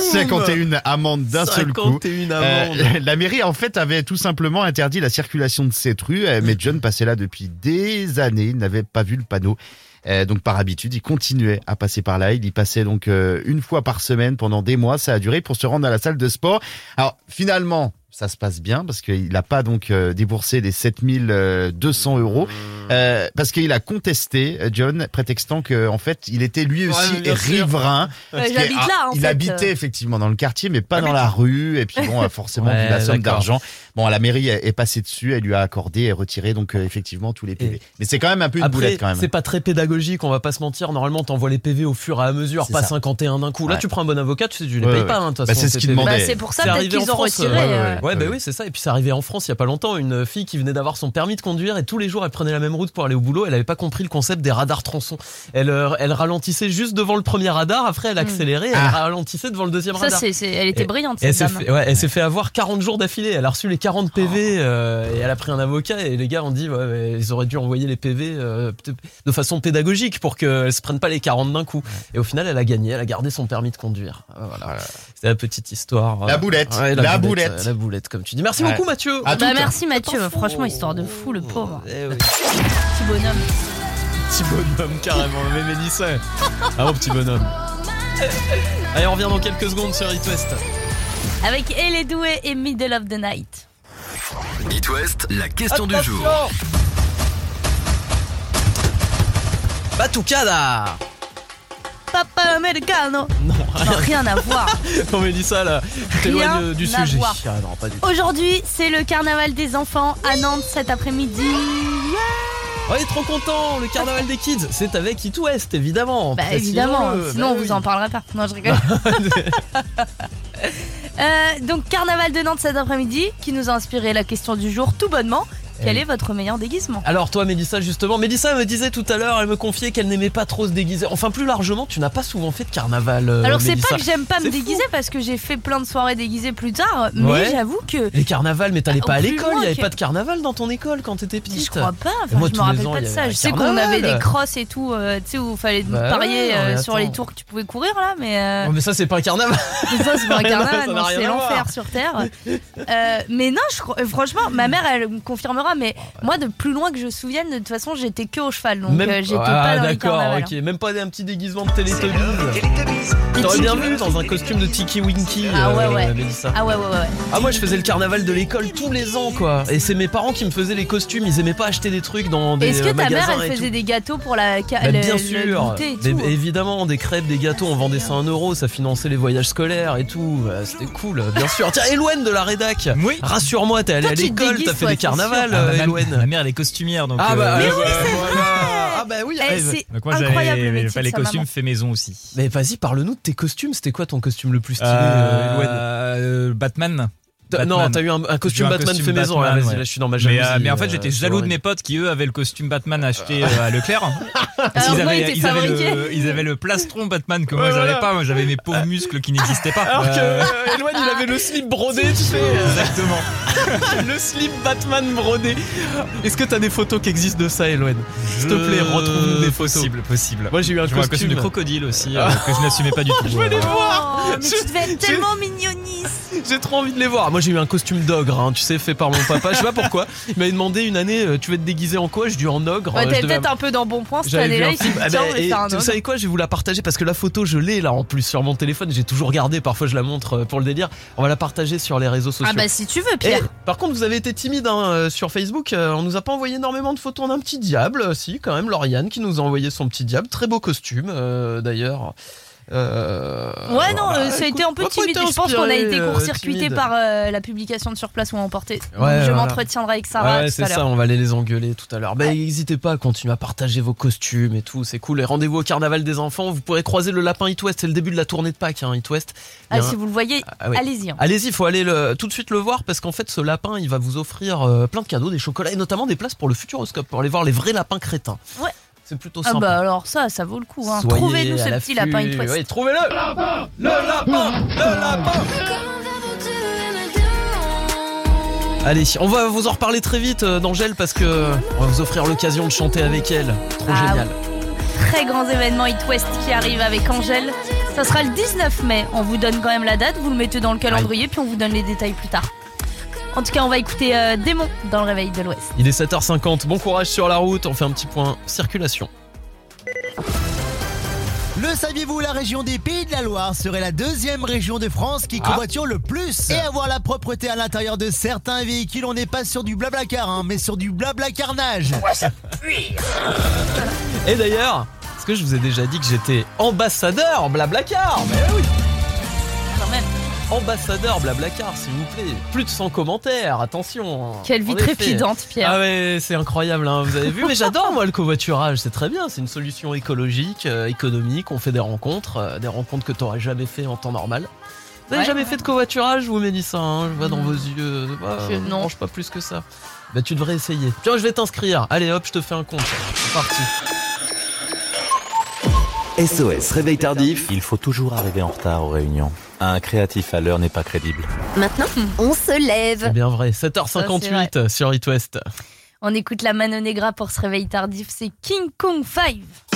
51 amendes d'un seul coup. 51 amendes. La mairie en fait avait tout simplement interdit la circulation de cette rue, mais John passait là depuis des années, il n'avait pas vu le panneau. Donc par habitude, il continuait à passer par là. Il y passait donc une fois par semaine pendant des mois. Ça a duré pour se rendre à la salle de sport. Alors finalement, ça se passe bien parce qu'il n'a pas donc déboursé les 7200 € parce qu'il a contesté, John, prétextant que en fait il était lui aussi riverain. J'habite là en il fait. habitait effectivement dans le quartier mais pas dans la rue, et puis bon forcément vu la somme d'argent, bon la mairie est passée dessus, elle lui a accordé et retiré donc effectivement tous les PV. Mais c'est quand même un peu une boulette quand même. C'est pas très pédagogique, on va pas se mentir. Normalement t'envoies les PV au fur et à mesure, C'est pas ça. 51 d'un coup. Là tu prends un bon avocat, tu les Ouais, payes pas hein, de toute Bah, façon, c'est ce qu'il PV. demandait. Bah, c'est pour ça C'est peut-être arrivé en qu'ils ont France, retiré. Ouais, bah oui, c'est ça. Et puis c'est arrivé en France il y a pas longtemps, une fille qui venait d'avoir son permis de conduire et tous les jours elle prenait la même route pour aller au boulot. Elle avait pas compris le concept des radars tronçons. Elle ralentissait juste devant le premier radar, après elle accélérait, elle ralentissait devant le deuxième Ça, radar. elle était brillante Elle cette s'est dame. fait, elle s'est fait avoir 40 jours d'affilée. Elle a reçu les 40 PV et elle a pris un avocat. Et les gars ont dit mais ils auraient dû envoyer les PV de façon pédagogique pour qu'elle se prenne pas les 40 d'un coup. Et au final, elle a gagné. Elle a gardé son permis de conduire. Voilà. C'est la petite histoire. La boulette. Ouais, La boulette. La boulette, comme tu dis. Merci beaucoup, Mathieu. À Bah, merci Mathieu, franchement histoire de fou le pauvre. Oui. Petit bonhomme. Petit bonhomme, carrément. Le même Mélissa. Ah mon petit bonhomme. Allez, on revient dans quelques secondes sur It West. Avec Elle est douée et Middle of the Night. It West, la question du jour. Batucada. Papa americano. Non, Rien à voir. Non, Mélissa, là, tu t'éloignes du à sujet. voir. Ah, non, pas du tout. Aujourd'hui, c'est le carnaval des enfants à Nantes cet après-midi. On est trop content, le carnaval des kids, c'est avec It West, évidemment. Bah évidemment, Précisons-le. sinon Bah on oui. vous en parlerait pas. Non, je rigole. Donc carnaval de Nantes cet après-midi qui nous a inspiré la question du jour tout bonnement. Quel est votre meilleur déguisement? Alors toi Mélissa justement, Mélissa me disait tout à l'heure, elle me confiait qu'elle n'aimait pas trop se déguiser. Enfin plus largement, tu n'as pas souvent fait de carnaval. Alors c'est Mélissa. pas que j'aime pas me C'est déguiser parce que j'ai fait plein de soirées déguisées plus tard, mais Ouais. j'avoue que... Les carnavals, mais t'allais pas à Au plus l'école, il loin y avait que- pas de carnaval dans ton école quand t'étais petite. Je crois pas, Et moi, je me tous les rappelle ans, pas il de y ça. avait Je un sais qu'on carnaval. avait des crosses et tout, tu sais, où il fallait Bah parier ouais, mais sur les attends. tours que tu pouvais courir là, mais... Oh, mais ça c'est pas un carnaval. Ça c'est pas un carnaval, Ça n'a non, rien c'est à l'enfer voir. sur Terre. Mais non, franchement, ma mère elle me confirmera, mais moi de plus loin que je me souvienne, de toute façon j'étais que au cheval, donc j'étais pas dans les d'accord, carnavals. ok. Même pas un petit déguisement de Teletubbies. T'aurais bien vu dans un costume de Tiki Winky. Ah ouais. Mélissa. Ah ouais. Ah moi je faisais le carnaval de l'école tous les ans quoi. Et c'est mes parents qui me faisaient les costumes. Ils aimaient pas acheter des trucs dans des Est-ce que ta mère magasins elle et faisait tout. des gâteaux pour la Bah, le bien sûr, goûter et mais tout? évidemment des crêpes, des gâteaux, on vendait ça 1 €, ça finançait les voyages scolaires et tout. Bah, c'était cool, bien sûr. Tiens, Eloane de la rédac. Oui. Rassure-moi, t'es allé Toi, à tu te l'école, déguises, t'as fait toi, des c'est sûr. carnavals, Ma Eloane. mère elle est costumière donc. Ah bah, Mais ouais, oui, c'est voilà. vrai. Ah bah oui. Eh, c'est Donc moi incroyable le j'avais métier fait de les sa costumes maman. fait maison aussi. Mais vas-y, parle-nous de tes costumes. C'était quoi ton costume le plus stylé, Eloane? Batman. Non, t'as eu un costume J'ai eu un Batman costume fait maison. Batman, Là, vas-y, ouais. là, je suis dans ma jalousie. Mais en fait, j'étais c'est jaloux de horrible. mes potes qui eux avaient le costume Batman acheté à Leclerc. Parce Alors qu'ils moi, il avaient, était fabriqué. ils avaient le plastron Batman que moi Ouais, j'avais voilà. pas. Moi j'avais mes pauvres muscles qui n'existaient pas. Alors que Eloane, il avait le slip brodé, tu sais. Exactement. Le slip Batman brodé. Est-ce que t'as des photos qui existent de ça, Eloane? S'il te plaît, retrouve-nous des photos. Possible. Moi, j'ai eu un J'ai eu un costume costume de crocodile aussi que je n'assumais pas du tout. Je veux les voir. Oh, mais tu devais être tellement mignonnie. J'ai trop envie de les voir. Moi j'ai eu un costume d'ogre, hein, tu sais, fait par mon papa. Je sais pas pourquoi. Il m'avait demandé une année, tu veux te déguiser en quoi? Je dis en ogre. Ouais, t'es peut-être un peu dans Bon Point cette année-là. Vous savez quoi? Je vais vous la partager parce que la photo je l'ai là en plus sur mon téléphone. J'ai toujours regardé. Parfois je la montre pour le délire. On va la partager sur les réseaux sociaux. Ah bah si tu veux, Pierre. Par contre vous avez été timide hein, sur Facebook. On nous a pas envoyé énormément de photos. On a un petit diable, si quand même. Lauriane qui nous a envoyé son petit diable. Très beau costume d'ailleurs. Ouais non, ça a été un peu timide. Je pense qu'on a été court-circuité par la publication de Surplace où on emportait. Ouais, je m'entretiendrai avec Sarah. Ouais, tout c'est à l'heure. ça, on va aller les engueuler tout à l'heure. Bah, n'hésitez pas à continuer à partager vos costumes et tout, c'est cool. Et rendez-vous au carnaval des enfants, vous pourrez croiser le lapin It West, c'est le début de la tournée de Pâques, hein, It West. Si vous le voyez, oui. allez-y. Hein. Allez-y, il faut aller tout de suite le voir parce qu'en fait, ce lapin, il va vous offrir plein de cadeaux, des chocolats et notamment des places pour le Futuroscope, pour aller voir les vrais lapins crétins. Ouais. C'est plutôt sympa. Ah bah alors ça vaut le coup. Hein. Trouvez-nous ce petit lapin It West. Oui, trouvez-le. Le lapin. Allez, on va vous en reparler très vite d'Angèle parce que on va vous offrir l'occasion de chanter avec elle. Trop génial. Très grands événements It West qui arrive avec Angèle. Ça sera le 19 mai. On vous donne quand même la date, vous le mettez dans le calendrier puis on vous donne les détails plus tard. En tout cas, on va écouter Démon dans le Réveil de l'Ouest. Il est 7h50, bon courage sur la route, on fait un petit point circulation. Le saviez-vous, la région des Pays de la Loire serait la deuxième région de France qui covoiture le plus. Et avoir la propreté à l'intérieur de certains véhicules, on n'est pas sur du blablacar, hein, mais sur du blabla carnage. Et d'ailleurs, est-ce que je vous ai déjà dit que j'étais ambassadeur Blablacar? Mais oui. Quand même. Ambassadeur Blablacar, s'il vous plaît. Plus de 100 commentaires, attention. Quelle vie trépidante, Pierre. Ah ouais, c'est incroyable, hein, vous avez vu. Mais j'adore, moi, le covoiturage, c'est très bien. C'est une solution écologique, économique. On fait des rencontres que t'aurais jamais fait en temps normal. Vous avez jamais fait de covoiturage, vous, Mélissa, hein, je vois dans vos yeux. Non. Mange pas plus que ça. Bah, tu devrais essayer. Tiens, je vais t'inscrire. Allez, hop, je te fais un compte. C'est parti. SOS Réveil Tardif. Il faut toujours arriver en retard aux réunions. Un créatif à l'heure n'est pas crédible. Maintenant, on se lève. C'est bien vrai. 7h58 sur It West. On écoute la Mano Negra pour ce réveil tardif. C'est King Kong 5.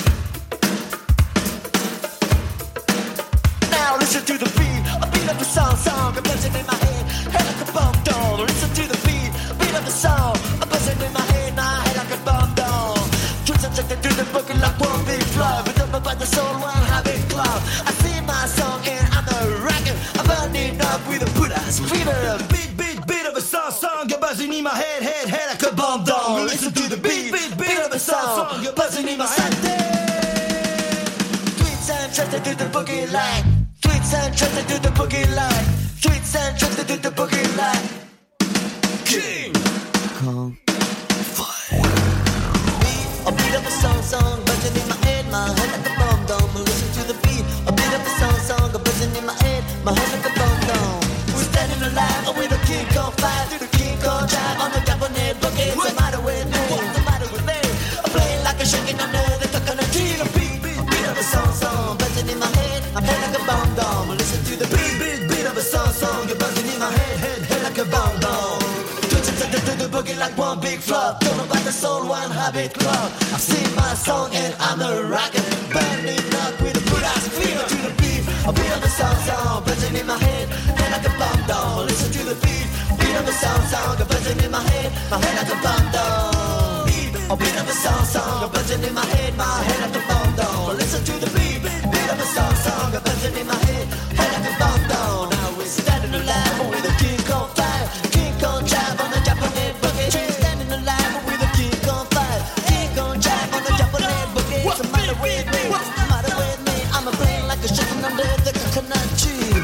Now listen to the beat of the song, a buzzing in my head like a bomb down. Listen to the beat of the song, a buzzing in my head like a bomb down. Twins subjected to the booking like one big flow, but up about the soul, one habit club. I sing my song and I'm a rocker. I'm burning up with a Buddha's fever. Beat of a song, a buzzing in my head like a bomb down. Listen to the beat of the song, a buzzing in my head. Twins and trusted to the boogie line. Tweets and trusted to the boogie line. Tweets and trusted to the boogie line. King Kong Fire. A beat of a song, buzzing in my head like a bomb down. Listen to the beat, a beat of a song, buzzing in my head like a bomb down. We're standing alive with a King Kong Fire, through the King Kong drive on the Japanese boogie. What's the matter with me? What's the matter with me? I'm playing like a shaking under the coconut tree. A beat of a song, buzzing in my head like a bomb down. Listen to the beat of a song, you're buzzing in my head like a bomb down. To the boogie like one big flop. Don't know about the soul, one habit club. I sing my song and I'm a rocker. Burning up with a Buddha's fever to the beat. A beat of a song, buzzing in my head like a bomb down. Listen to the beat of a song, buzzing in my head like a bomb down. A beat of a song, buzzing in my head like a bomb down. Listen to the beat of a song, buzzing in my head like a bomb down. Now we're standing alive with a King Kong fire, King Kong drive on the Japanese boogie. Standing alive with a King Kong fire, King Kong drive on the Japanese boogie. What's the matter with me? What's the matter with me? I'm a playing like a chicken under the coconut tree.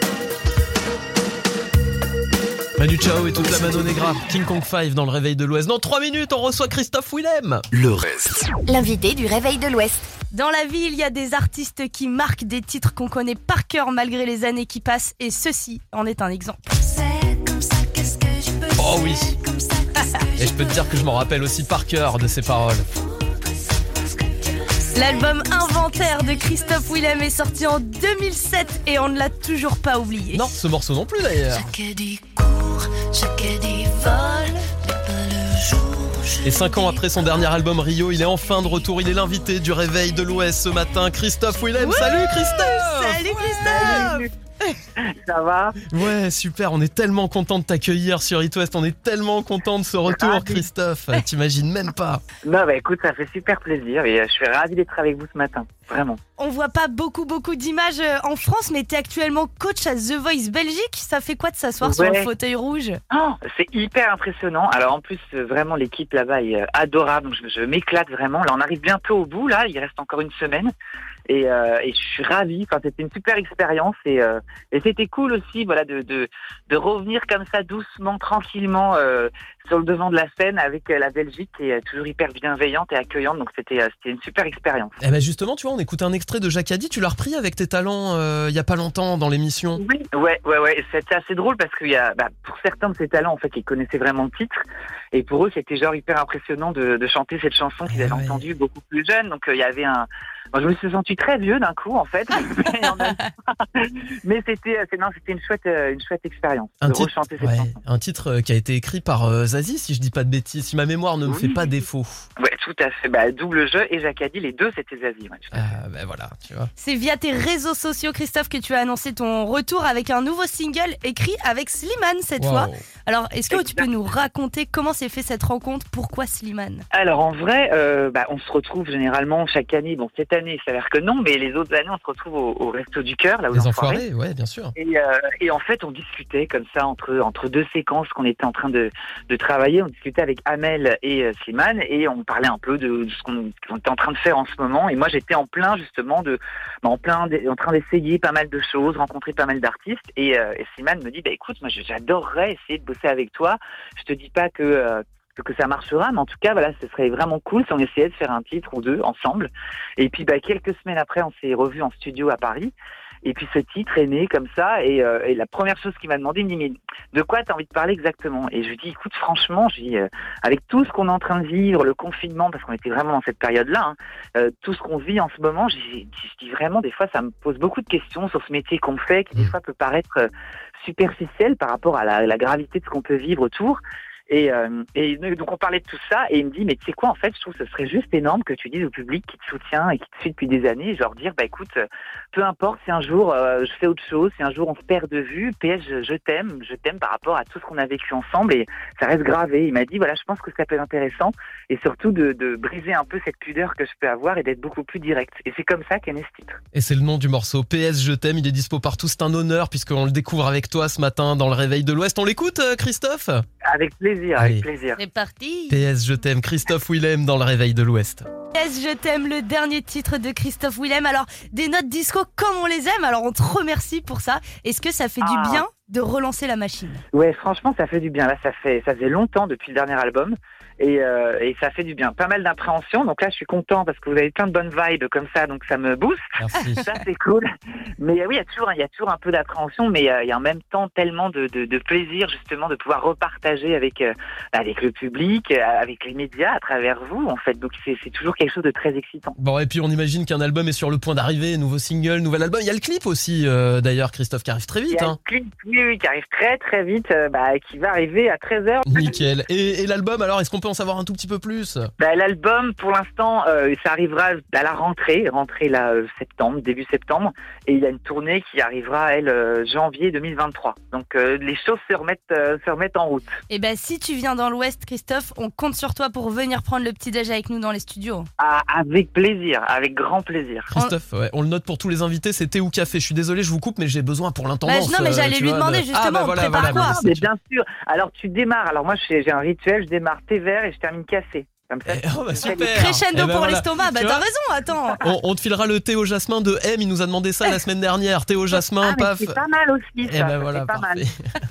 Manu Chao et toute la Mano Negra. King Kong 5 dans le Réveil de l'Ouest. Dans 3 minutes, on reçoit Christophe Willem. Le reste. L'invité du Réveil de l'Ouest. Dans la vie, il y a des artistes qui marquent des titres qu'on connaît par cœur malgré les années qui passent, et ceci en est un exemple. Oh oui. Et je peux te dire que je m'en rappelle aussi par cœur de ces paroles. L'album Inventaire de Christophe Willem est sorti en 2007 et on ne l'a toujours pas oublié. Non, ce morceau non plus d'ailleurs. Chaque dit court, chaque dit vol, mais pas le jour. Et 5 ans après son dernier album Rio, il est enfin de retour. Il est l'invité du Réveil de l'Ouest ce matin. Christophe Willem. Ouais, salut Christophe. Salut Christophe. Ça va? Ouais, super, on est tellement content de t'accueillir sur It West, on est tellement content de ce retour, Christophe, t'imagines même pas. Non, bah écoute, ça fait super plaisir et je suis ravi d'être avec vous ce matin, vraiment. On voit pas beaucoup d'images en France, mais t'es actuellement coach à The Voice Belgique. Ça fait quoi de s'asseoir sur le fauteuil rouge? Oh, c'est hyper impressionnant. Alors en plus, vraiment, l'équipe là-bas est adorable, donc je m'éclate vraiment. Là, on arrive bientôt au bout, là, il reste encore une semaine. Et je suis ravi. Enfin, c'était une super expérience et c'était cool aussi, voilà, de revenir comme ça doucement, tranquillement sur le devant de la scène avec la Belgique qui est toujours hyper bienveillante et accueillante. Donc c'était une super expérience. Eh ben justement, tu vois, on écoute un extrait de Jacadi. Tu l'as repris avec tes talents il y a pas longtemps dans l'émission. Oui, ouais. Et c'était assez drôle parce qu'il y a, pour certains de ces talents en fait, ils connaissaient vraiment le titre et pour eux c'était genre hyper impressionnant de chanter cette chanson qu'ils avaient entendue beaucoup plus jeune. Donc il y avait Moi, je me suis senti très vieux d'un coup, en fait. Mais c'était une chouette expérience. Un titre qui a été écrit par Zazie, si je dis pas de bêtises, si ma mémoire ne me fait pas défaut. Ouais, tout à fait. Double jeu et Jacadi, les deux, c'était Zazie. Ouais, voilà, tu vois. C'est via tes réseaux sociaux, Christophe, que tu as annoncé ton retour avec un nouveau single écrit avec Slimane cette fois. Alors, est-ce que tu peux nous raconter comment s'est fait cette rencontre? Pourquoi Slimane? Alors, en vrai, on se retrouve généralement chaque année. Bon, cette année, il s'avère que non, mais les autres années, on se retrouve au Resto du Cœur, là où les Enfoirés, ouais, bien sûr. Et en fait, on discutait comme ça entre deux séquences qu'on était en train de travailler. On discutait avec Amel et Slimane et on parlait un peu de ce qu'on était en train de faire en ce moment. Et moi, j'étais en plein justement en train d'essayer pas mal de choses, rencontrer pas mal d'artistes. Et Slimane me dit, écoute, moi, j'adorerais essayer de bosser avec toi. Je te dis pas que ça marchera, mais en tout cas, voilà, ce serait vraiment cool si on essayait de faire un titre ou deux ensemble. Et puis, quelques semaines après, on s'est revus en studio à Paris. Et puis, ce titre est né comme ça. Et la première chose qu'il m'a demandé, il me dit, mais de quoi t'as envie de parler exactement? Et je lui dis, écoute, franchement, avec tout ce qu'on est en train de vivre, le confinement, parce qu'on était vraiment dans cette période-là, tout ce qu'on vit en ce moment, je dis vraiment, des fois, ça me pose beaucoup de questions sur ce métier qu'on fait, qui des fois peut paraître superficiel par rapport à la gravité de ce qu'on peut vivre autour. Et donc on parlait de tout ça et il me dit, mais tu sais quoi, en fait je trouve que ce serait juste énorme que tu dises au public qui te soutient et qui te suit depuis des années, genre dire écoute, peu importe si un jour je fais autre chose, si un jour on se perd de vue, PS je t'aime par rapport à tout ce qu'on a vécu ensemble et ça reste gravé. Il m'a dit voilà, je pense que ça peut être intéressant et surtout de briser un peu cette pudeur que je peux avoir et d'être beaucoup plus direct. Et c'est comme ça qu'est né ce titre. Et c'est le nom du morceau, PS je t'aime, il est dispo partout, c'est un honneur puisqu'on le découvre avec toi ce matin dans le Réveil de l'Ouest. On l'écoute Christophe? Avec plaisir. Avec plaisir. C'est parti. PS je t'aime, Christophe Willem dans le Réveil de l'Ouest. PS je t'aime, le dernier titre de Christophe Willem. Alors des notes disco comme on les aime, alors on te remercie pour ça. Est-ce que ça fait du bien de relancer la machine? Ouais, franchement ça fait du bien. Là ça faisait longtemps depuis le dernier album. Et ça fait du bien. Pas mal d'appréhension, donc là je suis content parce que vous avez plein de bonnes vibes comme ça, donc ça me booste. Merci. Ça c'est cool. Mais oui, il y a toujours un peu d'appréhension, mais il y a en même temps tellement de plaisir justement de pouvoir repartager avec le public, avec les médias, à travers vous en fait. Donc c'est toujours quelque chose de très excitant. Bon, et puis on imagine qu'un album est sur le point d'arriver, nouveau single, nouvel album. Il y a le clip aussi d'ailleurs, Christophe, qui arrive très vite. Il y a le clip, oui, qui arrive très très vite, qui va arriver à 13h. Nickel. Et l'album alors, est-ce qu'on peut en savoir un tout petit peu plus? L'album, pour l'instant, ça arrivera à la rentrée là, début septembre, et il y a une tournée qui arrivera, janvier 2023. Donc les choses se remettent en route. Et si tu viens dans l'Ouest, Christophe, on compte sur toi pour venir prendre le petit-déj avec nous dans les studios. Avec plaisir, avec grand plaisir. Christophe, on le note pour tous les invités, c'est thé ou café. Je suis désolé, je vous coupe, mais j'ai besoin pour l'intendance. Non, mais j'allais lui demander justement, on prépare quoi? Mais bien sûr. Alors tu démarres. Alors moi j'ai un rituel, je démarre thé vert et je termine café. Comme ça, super. Crescendo pour l'estomac, t'as raison, attends. On te filera le thé au jasmin de M, il nous a demandé ça la semaine dernière. Thé au jasmin, paf. C'est pas mal aussi, ça. Voilà, pas mal.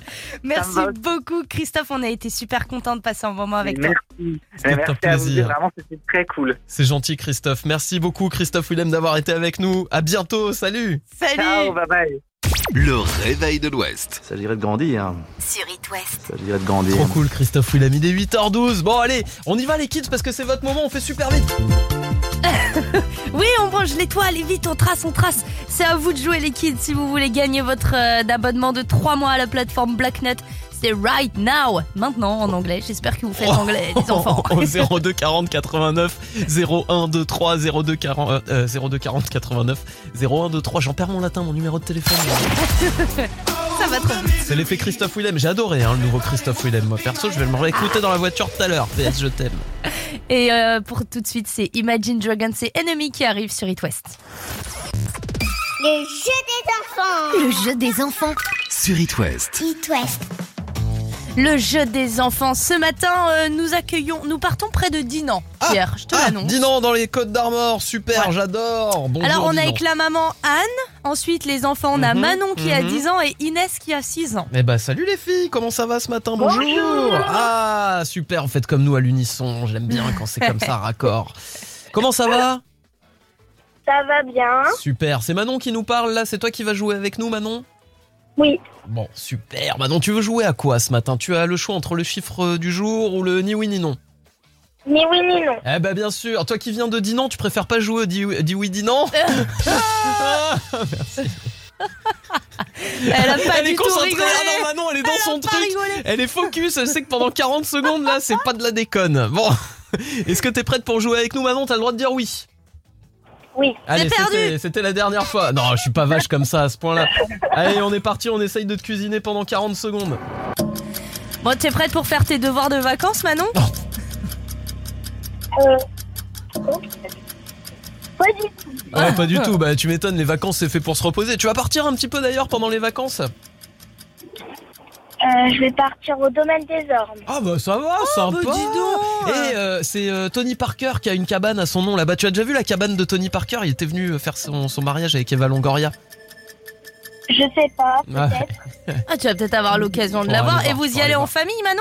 Merci beaucoup, Christophe. On a été super contents de passer un moment avec toi. Merci à vous. Vraiment, c'était très cool. C'est gentil, Christophe. Merci beaucoup, Christophe Willem, d'avoir été avec nous. À bientôt. Salut. Ciao, bye bye. Le Réveil de l'Ouest. Ça dirait de grandir. Sur It West. Ça dirait de grandir. Trop cool, Christophe Willem. Il est 8h12. Bon, allez, on y va, les kids, parce que c'est votre moment. On fait super vite. Oui, on mange l'étoile et vite, on trace. C'est à vous de jouer, les kids, si vous voulez gagner votre abonnement de 3 mois à la plateforme Blacknut. c'est right now. Maintenant en anglais. J'espère que vous faites anglais, les enfants. Au 02 40 89 01 23 02 40 89 01 23. J'en perds mon latin, mon numéro de téléphone. Ça va trop vite. C'est l'effet Christophe Willem. J'ai adoré le nouveau Christophe Willem. Moi perso, je vais me réécouter dans la voiture tout à l'heure. PS, je t'aime. Et pour tout de suite, c'est Imagine Dragons et Enemy qui arrive sur It West. Le jeu des enfants. Le jeu des enfants. Sur It West. It West. Le jeu des enfants. Ce matin, nous partons près de Dinan. Pierre, je te l'annonce. Dinan dans les Côtes d'Armor, super, j'adore. Bonjour, alors on Dinan. a avec la maman Anne, ensuite les enfants, on a Manon qui a 10 ans et Inès qui a 6 ans. Eh bah salut les filles, comment ça va ce matin? Bonjour. Ah super, faites comme nous à l'unisson, j'aime bien quand c'est comme ça, raccord. Comment ça va? Ça va bien. Super, c'est Manon qui nous parle là, c'est toi qui vas jouer avec nous Manon? Oui. Bon, super. Manon, tu veux jouer à quoi ce matin? Tu as le choix entre le chiffre du jour ou le ni oui ni non? Ni oui ni non. Eh bah bien sûr, toi qui viens de Dinan, tu préfères pas jouer au dis oui dis non? Merci. Elle a pas Elle du est tout concentrée. rigolé. Ah non, Manon, elle est dans son truc. rigolé. Elle est focus, elle sait que pendant 40 secondes là, c'est pas de la déconne. Bon, est-ce que t'es prête pour jouer avec nous Manon? T'as le droit de dire oui. Oui. Allez, perdu. c'était la dernière fois. Non, je suis pas vache comme ça à ce point-là. Allez, on est parti, on essaye de te cuisiner pendant 40 secondes. Bon, t'es prête pour faire tes devoirs de vacances, Manon? Pas du tout. Ouais, pas du tout, bah tu m'étonnes, les vacances c'est fait pour se reposer. Tu vas partir un petit peu d'ailleurs pendant les vacances? Je vais partir au domaine des ormes. Ah bah ça va, sympa. bah dis donc. Et c'est Tony Parker qui a une cabane à son nom là-bas. Tu as déjà vu la cabane de Tony Parker? Il était venu faire son mariage avec Eva Longoria. Je sais pas, peut-être. Ah, tu vas peut-être avoir l'occasion de Faut la voir. aller Et voir, vous faut y allez aller en voir. famille, Manon?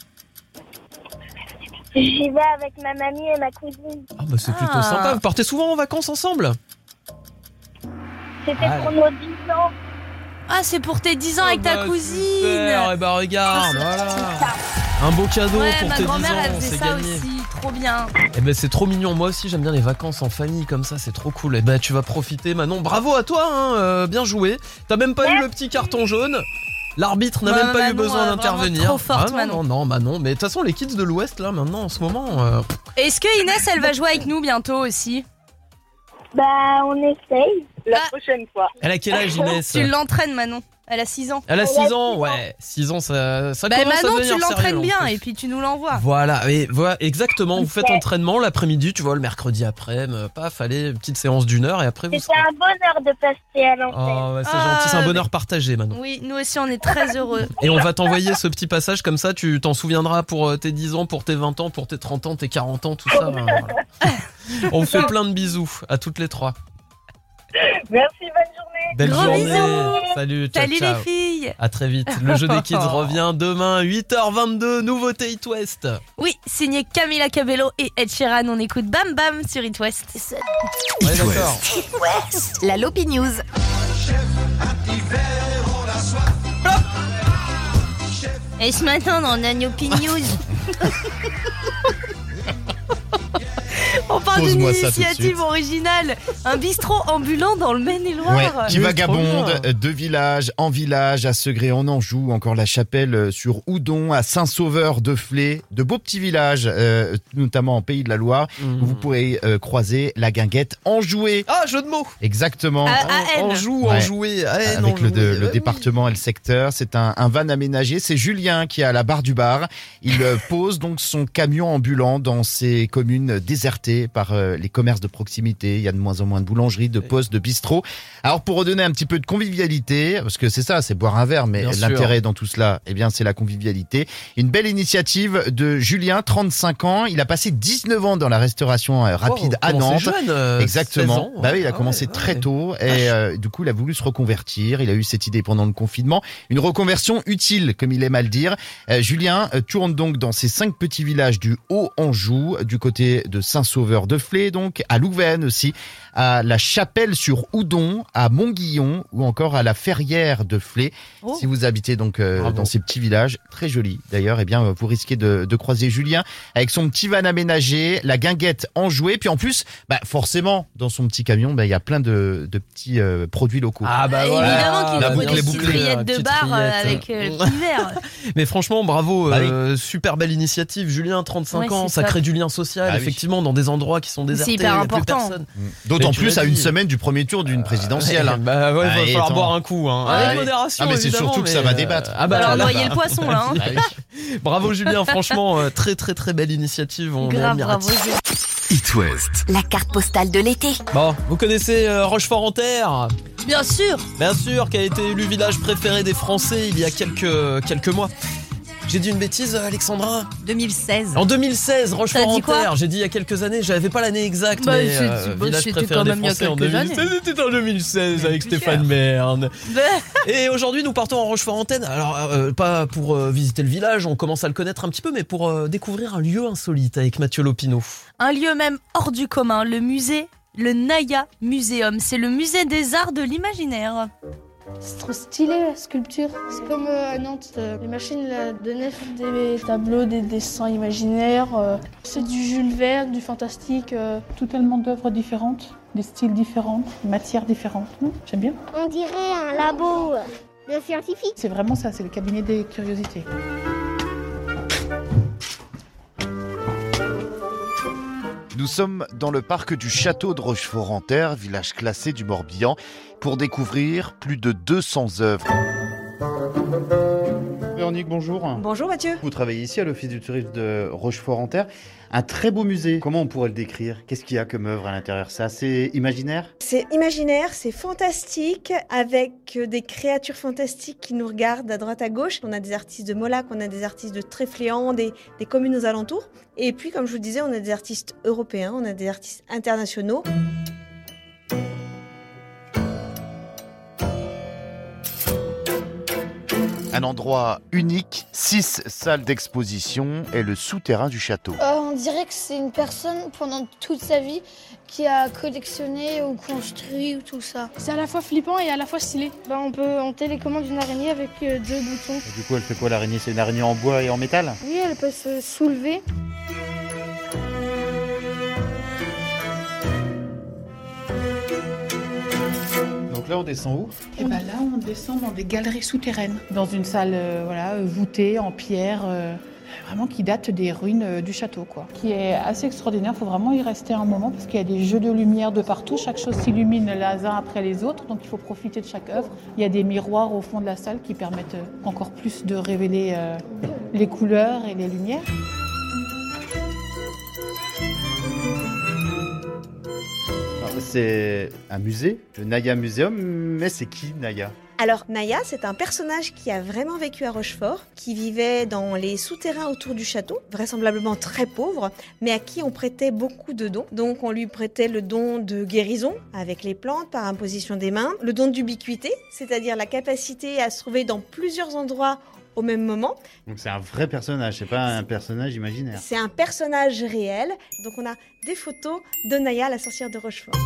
J'y vais avec ma mamie et ma cousine. Ah bah c'est plutôt sympa. Vous partez souvent en vacances ensemble? C'était pour nos 10 ans. Ah, c'est pour tes 10 ans avec ta cousine. Super, et bah regarde, voilà. Un beau cadeau Ouais, pour ma tes 10 ans, grand-mère, elle faisait c'est ça gagné. aussi. Trop bien. Eh ben c'est trop mignon, moi aussi j'aime bien les vacances en famille comme ça, c'est trop cool. Eh ben tu vas profiter Manon, bravo à toi, bien joué. T'as même pas eu le petit carton jaune. L'arbitre n'a même pas Manon, eu besoin d'intervenir. trop forte, non, Manon. non, Manon. Mais de toute façon les kids de l'Ouest là maintenant en ce moment. Est-ce que Inès, elle va jouer avec nous bientôt aussi? Bah, on essaye. La prochaine fois. Elle a quel âge Inès? Tu l'entraînes, Manon. Elle a 6 ans. Elle a 6 ans, ouais. 6 ans, ça Bah, commence Manon, à devenir tu l'entraînes sérieux, en bien plus. et puis tu nous l'envoies. Voilà, et voilà, exactement. Vous faites entraînement l'après-midi, tu vois, le mercredi après, paf, allez, petite séance d'1 heure et après vous. C'était un bonheur de passer à l'antenne. Oh, ouais, c'est gentil, c'est un bonheur partagé, Manon. Oui, nous aussi, on est très heureux. Et on va t'envoyer ce petit passage comme ça, tu t'en souviendras pour tes 10 ans, pour tes 20 ans, pour tes 30 ans, tes 40 ans, tout ça. Voilà. On vous fait plein de bisous à toutes les trois. Merci, bonne journée. Belle Gros journée. bisous. Salut, ciao, Salut ciao. les filles. À très vite. Le jeu des kids revient demain, 8h22, nouveauté It West. Oui, signé Camila Cabello et Ed Sheeran. On écoute Bam Bam sur It West. Ouais, d'accord. La Lopi News. Et ce matin dans Lopi News, on parle d'une Pose-moi ça tout de initiative suite. originale. Un bistrot ambulant dans le Maine-et-Loire. Ouais, qui Mais vagabonde trop bien. de village en village, à Segré en Anjou, encore la Chapelle sur Oudon, à Saint-Sauveur de Flé, de beaux petits villages, notamment en Pays de la Loire, où vous pourrez croiser la guinguette enjouée. Ah, jeu de mots. Exactement. On joue, Ouais. on jouait. Avec non, le, jouer. le département et le secteur, c'est un van aménagé. C'est Julien qui est à la barre du bar. Il pose donc son camion ambulant dans ces communes désertées par les commerces de proximité. Il y a de moins en moins de boulangeries, de postes, de bistrots. Alors pour redonner un petit peu de convivialité, parce que c'est ça, c'est boire un verre, mais Bien sûr. l'intérêt dans tout cela, eh bien, c'est la convivialité. Une belle initiative de Julien, 35 ans. Il a passé 19 ans dans la restauration rapide à comment Nantes. c'est jeune, Exactement. 16 ans, Bah oui, il a ouais. commencé Ah ouais, très ouais. tôt et du coup, il a voulu se reconvertir. Il a eu cette idée pendant le confinement. Une reconversion utile, comme il aime à le dire. Julien tourne donc dans ces 5 petits villages du Haut-Anjou, du côté de Saint-Sauveur de de Flé, donc, à Louvain aussi, à la Chapelle-sur-Oudon, à Montguillon ou encore à la Ferrière de Flé. Oh. Si vous habitez donc dans ces petits villages, très jolis d'ailleurs, eh bien vous risquez de croiser Julien avec son petit van aménagé, la guinguette enjouée, puis en plus, forcément, dans son petit camion, il y a plein de petits produits locaux. Ah bah voilà. Évidemment qu'il La faut boucle est des bouclée. petites rillettes de Petite bar rillette. avec le petit verre. Mais franchement, bravo, Bah oui. super belle initiative. Julien, 35 Ouais, ans, c'est ça top. crée du lien social, Bah oui. effectivement, dans des endroits qui sont désertés. C'est hyper il y a plus important. personne. D'autant Mais tu plus l'as à une dit. semaine du premier tour d'une présidentielle. hein. Bah ouais, il va Allez, falloir attends. boire un coup, hein. Ah, Avec oui. modération, Ah, mais c'est évidemment, surtout que ça va débattre. Ah bah Alors là, noyer le poisson là. hein. Ah oui. bravo Julien, franchement, très très très belle initiative. On est Grave, bravo. admiratifs. It West. La carte postale de l'été. Bon, vous connaissez Rochefort-en-Terre, Bien sûr. bien sûr, qui a été élu village préféré des Français il y a quelques mois. J'ai dit une bêtise, Alexandra? 2016. En 2016, T'as dit Rochefort-en-Terre. quoi? J'ai dit il y a quelques années, j'avais pas l'année exacte, Bah, mais c'était village quand préféré des même il y a Français en quelques 2016. années. C'était en 2016 avec plus Stéphane cher. Merne. Et aujourd'hui, nous partons en Rochefort-en-Terre. Alors, pas pour visiter le village, on commence à le connaître un petit peu, mais pour découvrir un lieu insolite avec Mathieu Lopineau. Un lieu même hors du commun, le musée, le Naya Museum. C'est le musée des arts de l'imaginaire. C'est trop stylé la sculpture. C'est comme à Nantes, les machines là, de nef, des tableaux, des dessins imaginaires. C'est du Jules Verne, du fantastique. Tout tellement d'œuvres différentes, des styles différents, des matières différentes. J'aime bien. On dirait un labo de scientifiques. C'est vraiment ça, c'est le cabinet des curiosités. Nous sommes dans le parc du château de Rochefort-en-Terre, village classé du Morbihan, pour découvrir plus de 200 œuvres. Véronique, bonjour. Bonjour Mathieu. Vous travaillez ici à l'Office du tourisme de Rochefort-en-Terre. Un très beau musée. Comment on pourrait le décrire? Qu'est-ce qu'il y a comme œuvre à l'intérieur? C'est assez imaginaire? C'est imaginaire, c'est fantastique, avec des créatures fantastiques qui nous regardent à droite à gauche. On a des artistes de Molac, on a des artistes de Tréfléan, des communes aux alentours. Et puis, comme je vous le disais, on a des artistes européens, on a des artistes internationaux. Un endroit unique, 6 salles d'exposition et le souterrain du château. On dirait que c'est une personne pendant toute sa vie qui a collectionné ou construit ou tout ça. C'est à la fois flippant et à la fois stylé. On télécommande une araignée avec 2 boutons. Et du coup, elle fait quoi l'araignée? C'est une araignée en bois et en métal? Oui, elle peut se soulever. Donc là, on descend où? Et là, on descend dans des galeries souterraines, dans une salle voûtée en pierre, vraiment qui date des ruines du château, quoi. Qui est assez extraordinaire, il faut vraiment y rester un moment parce qu'il y a des jeux de lumière de partout, chaque chose s'illumine les uns après les autres, donc il faut profiter de chaque œuvre. Il y a des miroirs au fond de la salle qui permettent encore plus de révéler les couleurs et les lumières. C'est un musée, le Naya Museum, mais c'est qui Naya? Alors Naya, c'est un personnage qui a vraiment vécu à Rochefort, qui vivait dans les souterrains autour du château, vraisemblablement très pauvre, mais à qui on prêtait beaucoup de dons. Donc on lui prêtait le don de guérison avec les plantes par imposition des mains, le don d'ubiquité, c'est-à-dire la capacité à se trouver dans plusieurs endroits au même moment. Donc c'est un vrai personnage, c'est pas un personnage imaginaire. C'est un personnage réel, donc on a des photos de Naya, la sorcière de Rochefort.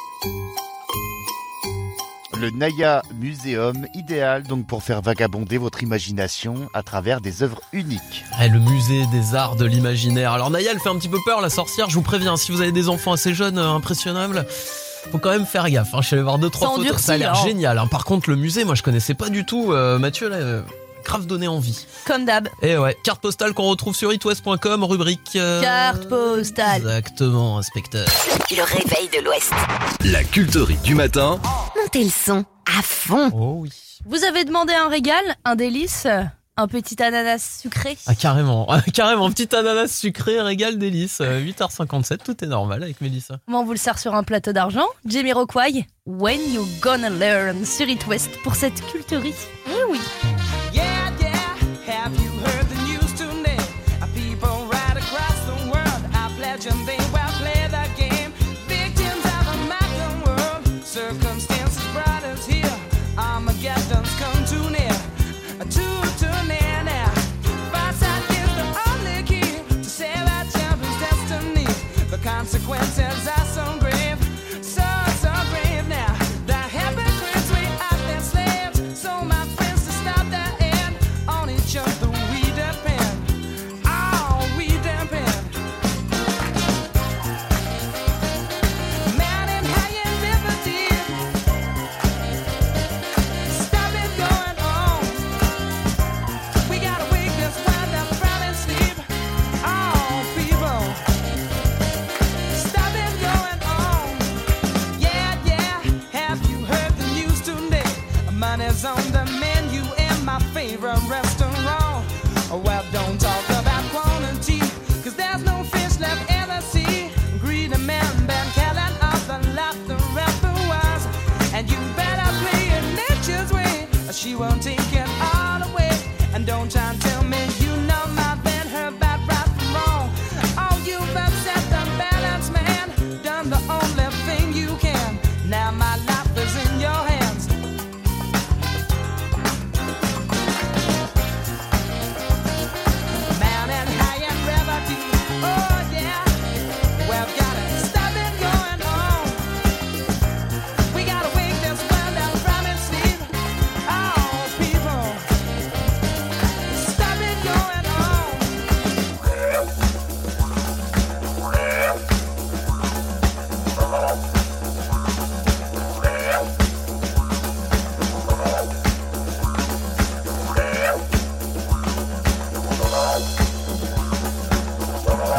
Le Naya Museum, idéal donc pour faire vagabonder votre imagination à travers des œuvres uniques. Le musée des arts de l'imaginaire. Alors Naya, elle fait un petit peu peur, la sorcière, je vous préviens, si vous avez des enfants assez jeunes, impressionnables, faut quand même faire gaffe. Je suis allé voir 2-3 photos, ça a l'air génial. Par contre, le musée, moi je connaissais pas du tout. Mathieu, là, grave donné envie. Comme d'hab. Et ouais, carte postale qu'on retrouve sur itwest.com, rubrique... Carte postale. Exactement, inspecteur. Le réveil de l'Ouest. La culterie du matin. Montez le son à fond. Oh oui. Vous avez demandé un régal, un délice, un petit ananas sucré. Ah carrément, carrément, petit ananas sucré, régal délice. 8h57, tout est normal avec Mélissa. Bon, on vous le sert sur un plateau d'argent. Jamiroquai, When You Gonna Learn sur It West pour cette culterie. Eh oui. Have you heard the news tonight? People right across the world are pledging they will play the game. Victims of a modern world. Circumstances brought us here. Armageddon's come too near. Too near now. Foresight is the only key to save our children's destiny. The consequences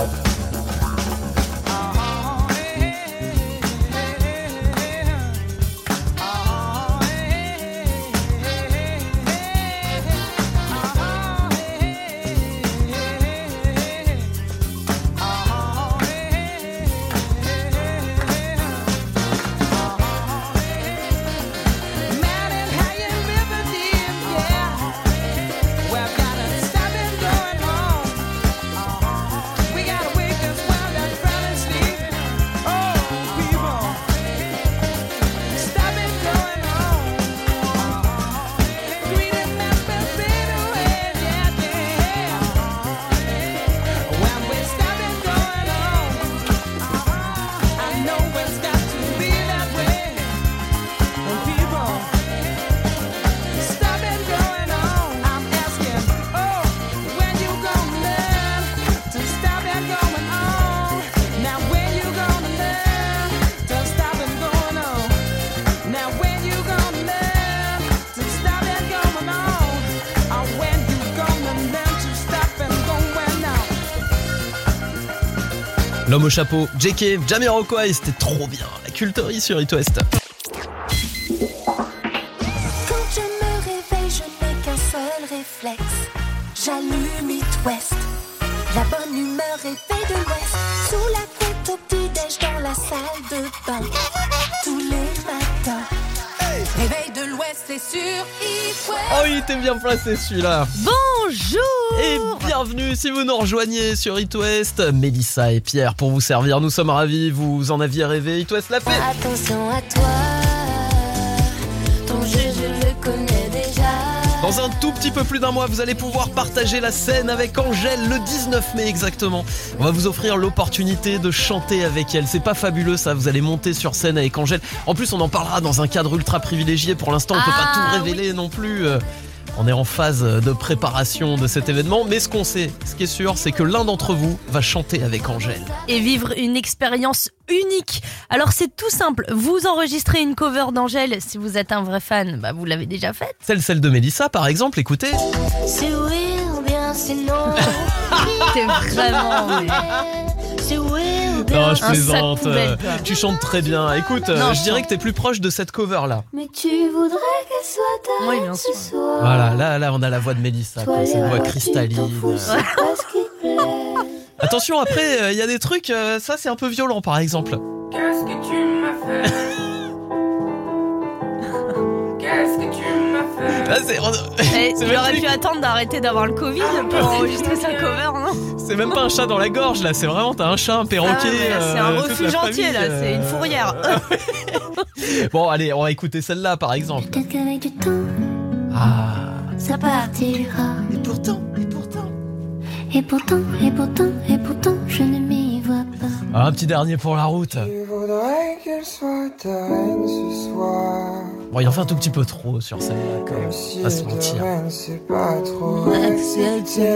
L'homme au chapeau, JK, Jamiroquai, c'était trop bien, la culterie sur It West. Quand je me réveille, je n'ai qu'un seul réflexe. J'allume It West. La bonne humeur est faite de l'Ouest. Sous la couette au petit-déj dans la salle de bain. Tous les matins. Réveil de l'Ouest, c'est sur It West. Oh, il était bien placé celui-là. Bonjour et bienvenue si vous nous rejoignez sur It West. Mélissa et Pierre pour vous servir. Nous sommes ravis, vous en aviez rêvé. It West l'a fait. Attention à toi, ton jeu je le connais déjà. Dans un tout petit peu plus d'un mois, vous allez pouvoir partager la scène avec Angèle le 19 mai exactement. On va vous offrir l'opportunité de chanter avec elle. C'est pas fabuleux ça, vous allez monter sur scène avec Angèle. En plus, on en parlera dans un cadre ultra privilégié. Pour l'instant, on peut pas tout révéler non plus. On est en phase de préparation de cet événement, mais ce qu'on sait, ce qui est sûr, c'est que l'un d'entre vous va chanter avec Angèle. Et vivre une expérience unique. Alors c'est tout simple, vous enregistrez une cover d'Angèle, si vous êtes un vrai fan, bah vous l'avez déjà faite. Celle de Mélissa par exemple, écoutez. C'est oui ou bien c'est non. C'est vraiment... C'est oui ou bien Non, je plaisante, tu chantes très bien. Écoute, Non, je dirais que t'es plus proche de cette cover là. Mais tu voudrais qu'elle soit ta Oui, reine bien ce sûr. soir. Voilà, là on a la voix de Mélissa, quoi, cette voix cristalline. Attention, après, il y a des trucs, ça c'est un peu violent par exemple. Qu'est-ce que tu m'as fait? Qu'est-ce que tu m'as fait? Là, Il aurait pu attendre d'arrêter d'avoir le Covid pour enregistrer sa cover, non? C'est même pas un chat dans la gorge là, c'est vraiment t'as un chat, un perroquet. C'est un toute refuge la entier famille, là, c'est une fourrière. Bon allez, on va écouter celle-là par exemple. Peut-être qu'avec du temps, Ah. ça partira. Et pourtant, Et pourtant, je ne m'y vois pas. Un petit dernier pour la route. Tu voudrais qu'elle soit ta reine ce soir. Bon, il en fait un tout petit peu trop sur celle-là quand même, pas se mentir. C'est pas trop accepté.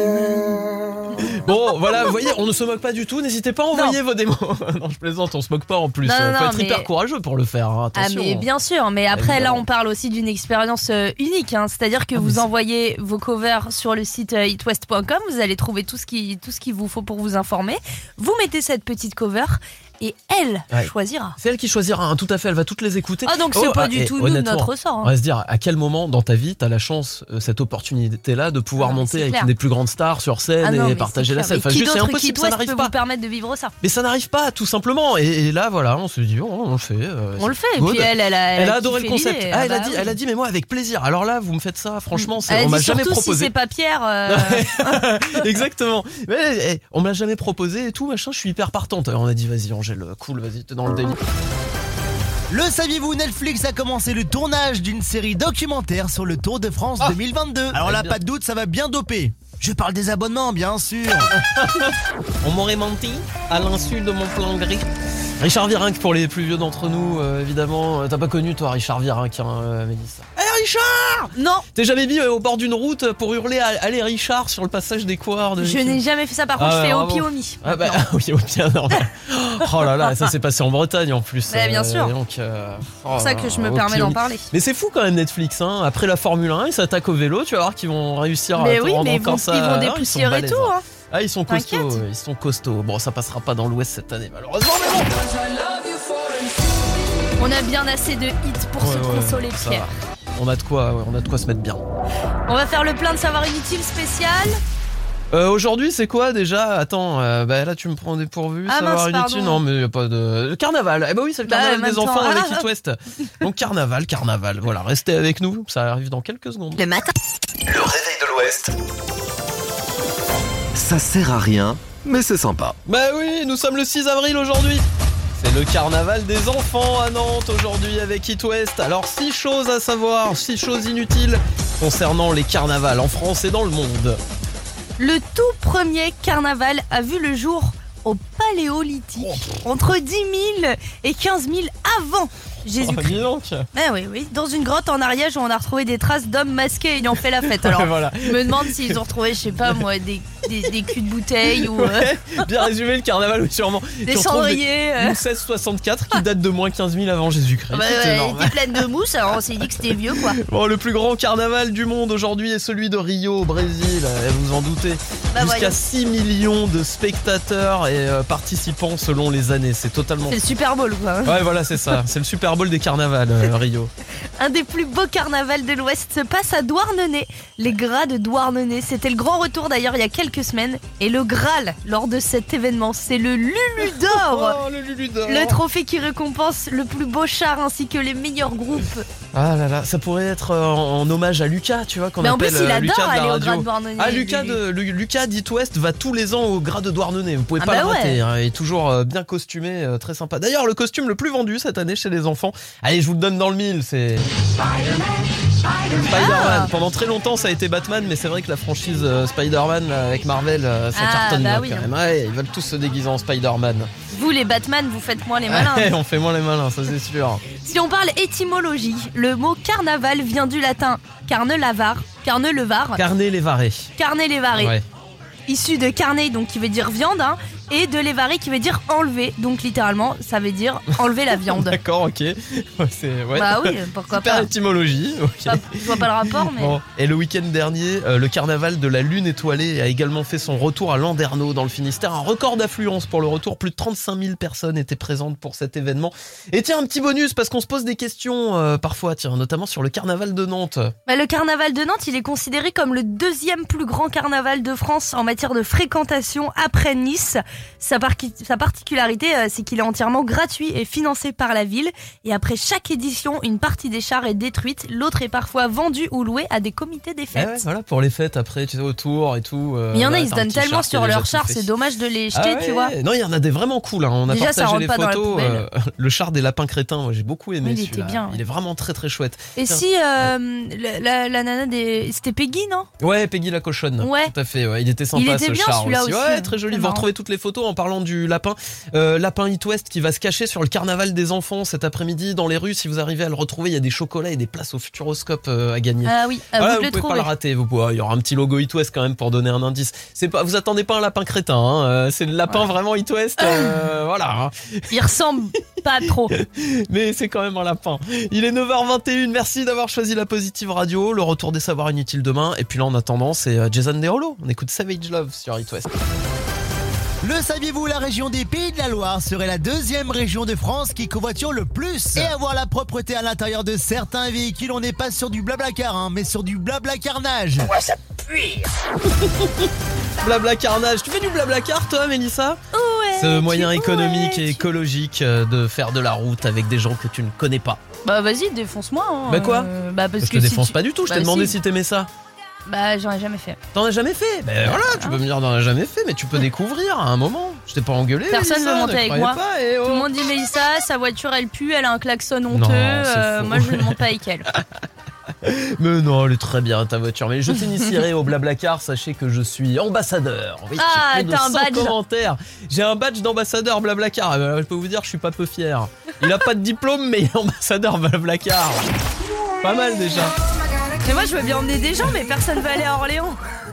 Bon voilà, vous voyez, on ne se moque pas du tout, n'hésitez pas à envoyer vos démos. Non, je plaisante, on se moque pas en plus. Non, Faut non, être mais- hyper courageux pour le faire, hein, Ah attention. mais bien sûr, mais après Évidemment. là on parle aussi d'une expérience unique, hein. C'est-à-dire que vous envoyez vos covers sur le site itwest.com, vous allez trouver tout ce qu'il vous faut pour vous informer. Vous mettez cette petite cover et elle choisira. C'est elle qui choisira, hein, tout à fait, elle va toutes les écouter. Ah donc c'est pas du tout nous, honnêtement, notre ressort. On Hein. va se dire à quel moment dans ta vie t'as la chance, cette opportunité-là de pouvoir monter c'est avec clair. une des plus grandes stars sur scène Ah non, et mais partager c'est la clair. scène. Mais Enfin, qui juste, c'est d'autre impossible, qu'It ça West n'arrive peut pas. vous permettre de vivre ça. Mais ça n'arrive pas, tout simplement. Et là, voilà, on se dit, on le fait. On le fait. Et good. puis elle a adoré le kiffé concept. l'idée. Ah, Ah bah elle a dit, mais moi avec plaisir. Alors là, vous me faites ça, franchement, Elle on m'a dit jamais surtout proposé. si c'est pas Pierre. Exactement. Mais on me l'a jamais proposé et tout, machin. Je suis hyper partante. Alors, on a dit, vas-y, Angèle, cool, vas-y, t'es dans le délire. Le saviez-vous, Netflix a commencé le tournage d'une série documentaire sur le Tour de France 2022. Alors là, pas de doute, ça va bien doper. Je parle des abonnements, bien sûr. On m'aurait menti à l'insu de mon plan gris. Richard Virenque pour les plus vieux d'entre nous, évidemment. T'as pas connu toi Richard Virenque, hein, Mélissa? Allez Richard! Non. T'es jamais mis au bord d'une route pour hurler allez Richard sur le passage des coureurs de... Je n'ai jamais fait ça. Par contre, je fais Opi Omi. Ah bah oui, Opi, normal. Oh là là, ça s'est passé en Bretagne en plus. Ouais, bien sûr. Donc, C'est pour ça que je me permets d'en parler. Mais c'est fou quand même Netflix, hein. Après la Formule 1, ils s'attaquent au vélo, tu vas voir qu'ils vont réussir mais à te oui, rendre mais encore ça. ils vont ils sont dépoussiérer balèzes, tout. hein. Hein. Ah, ils sont costauds, T'inquiète. ils sont costauds. Bon, ça passera pas dans l'Ouest cette année, malheureusement, mais bon. On a bien assez de hits pour se consoler, ça Pierre. va. On a de quoi se mettre bien. On va faire le plein de savoir inutile spécial. Aujourd'hui, c'est quoi déjà? Attends, là tu me prends dépourvu. Ah, savoir mince, inutile? pardon. Non, mais y a pas de. Le carnaval. Eh bah oui, c'est le carnaval en des même enfants temps. avec It West. Donc carnaval. Voilà, restez avec nous. Ça arrive dans quelques secondes. Le matin. Le réveil de l'Ouest. Ça sert à rien, mais c'est sympa. Bah oui, nous sommes le 6 avril aujourd'hui. C'est le carnaval des enfants à Nantes aujourd'hui avec It West. Alors 6 choses à savoir, 6 choses inutiles concernant les carnavals en France et dans le monde. Le tout premier carnaval a vu le jour au Paléolithique, entre 10 000 et 15 000 avant Jésus-Christ. dis donc. Oui, dans une grotte en Ariège où on a retrouvé des traces d'hommes masqués ayant fait la fête. Alors, Voilà. je me demande s'ils ont retrouvé, je sais pas moi, des culs de bouteille ou Bien résumé le carnaval, oui, sûrement. des Tu retrouves cendriers. Une 1664 qui date de moins 15 000 avant Jésus-Christ. Bah C'est ouais, énorme. était pleine de mousse, alors on s'est dit que c'était vieux quoi. Bon, le plus grand carnaval du monde aujourd'hui est celui de Rio au Brésil, vous en doutez. Bah Jusqu'à voyons. 6 millions de spectateurs et participants selon les années, c'est totalement... C'est le Super Bowl quoi. Ouais, voilà, c'est ça, c'est le Super Bowl des carnavals, Rio. Un des plus beaux carnavals de l'Ouest se passe à Douarnenez. Les Gras de Douarnenez, c'était le grand retour d'ailleurs il y a quelques semaines. Et le Graal lors de cet événement, c'est le Lulu d'Or. Oh, le Lulu d'Or. Le trophée qui récompense le plus beau char ainsi que les meilleurs groupes. Ah là là, ça pourrait être en hommage à Lucas, tu vois, qu'on Mais en appelle plus, il adore Lucas de la aller au radio. Gras de Douarnenez, Ah, Lulu. Lucas d'It West va tous les ans au Gras de Douarnenez, vous pouvez Ah pas bah le rater, ouais. hein. Il est toujours bien costumé, très sympa. D'ailleurs, le costume le plus vendu cette année chez les enfants, allez, je vous le donne dans le mille, c'est Spider-Man. Ah. Pendant très longtemps, ça a été Batman, mais c'est vrai que la franchise Spider-Man avec Marvel, ça Ah, cartonne bah bien oui. quand même. Ouais, ils veulent tous se déguiser en Spider-Man. Vous les Batman, vous faites moins les malins. Ouais, on fait moins les malins, ça c'est sûr. Si on parle étymologie, le mot carnaval vient du latin carnelevar, carnelevar, carnelevare, Ouais. issu de carne donc qui veut dire viande, hein, et de levare qui veut dire enlever, donc littéralement ça veut dire enlever la viande. D'accord, ok. Ouais, ouais. Bah oui, pourquoi Super pas. étymologie. Ok. Je vois pas le rapport, mais. Bon. Et le week-end dernier, le carnaval de la Lune étoilée a également fait son retour à Landerneau dans le Finistère. Un record d'affluence pour le retour. Plus de 35 000 personnes étaient présentes pour cet événement. Et tiens, un petit bonus parce qu'on se pose des questions parfois, tiens, notamment sur le carnaval de Nantes. Bah, le carnaval de Nantes, il est considéré comme le deuxième plus grand carnaval de France en matière de fréquentation après Nice. Sa particularité, c'est qu'il est entièrement gratuit et financé par la ville. Et après chaque édition, une partie des chars est détruite, l'autre est parfois vendue ou louée à des comités des Ah fêtes. ouais, voilà, pour les fêtes après, tu sais, autour et tout. Mais il y en a, voilà, ils se t'as un donnent petit tellement char qui est sur déjà leur tout char, fait. c'est dommage de les Ah jeter, ouais, tu vois. Non, il y en a des vraiment cool, hein. On a Déjà, ça partagé rentre les pas dans la photos. poubelle. Le char des lapins crétins, moi j'ai beaucoup aimé Oui, il était celui-là. bien, ouais. Il est vraiment très très chouette. Et Tiens. si la nana des... C'était Peggy, non? Ouais, Peggy la cochonne. Ouais. Tout à fait, ouais. Il était sympa Il était ce bien, char celui-là aussi. aussi, Ouais, très joli. c'est Vous marrant. retrouvez toutes les photos en parlant du lapin. Lapin It West qui va se cacher sur le carnaval des enfants cet après-midi dans les rues. Si vous arrivez à le retrouver, il y a des chocolats et des places au Futuroscope à gagner. Ah oui, à Voilà, vous de vous le pouvez pas le trouver. rater. Il y aura un petit logo It West quand même pour donner un indice. C'est pas, vous attendez pas un lapin crétin, hein. C'est le lapin vraiment It West. Voilà. Hein. Il ressemble pas trop. Mais c'est quand même un lapin. Il est 9h21. Merci d'avoir choisi la Positive Radio. Le retour des savoirs inutiles demain. Et puis là, en attendant, c'est Jason Derulo. On écoute Savage Love sur It West. Le saviez-vous, la région des Pays de la Loire serait la deuxième région de France qui covoiture le plus. Et avoir la propreté à l'intérieur de certains véhicules, on n'est pas sur du blablacar, hein, mais sur du blabla carnage. Ouais, ça pue. Blabla carnage. Tu fais du blablacar, toi, Mélissa? Ouais. Ce moyen tu- économique ouais, et écologique de faire de la route avec des gens que tu ne connais pas. Bah vas-y, défonce-moi. Hein. Bah quoi? Bah parce Je te que si défonce tu- pas du tout. Je Bah t'ai demandé si. si t'aimais ça. Bah j'en ai jamais fait. T'en as jamais fait? Ben voilà, tu peux me dire t'en as jamais fait, mais tu peux découvrir à un moment. Je t'ai pas engueulé. Personne Mélissa, veut monter ne avec croyez moi. pas, et oh. Tout le monde dit Mélissa, sa voiture elle pue, elle a un klaxon honteux. Non, c'est faux. Moi je ne monte pas avec elle. Mais non, elle est très bien ta voiture. Mais je t'initierai au Blablacar, sachez que je suis ambassadeur. Oui, Ah, j'ai plus de t'as un 100 badge. commentaires. J'ai un badge d'ambassadeur Blablacar. Je peux vous dire, je suis pas peu fier. Il a pas de diplôme, mais il est ambassadeur Blablacar. Pas mal déjà. Mais moi je veux bien emmener des gens, mais personne veut aller à Orléans.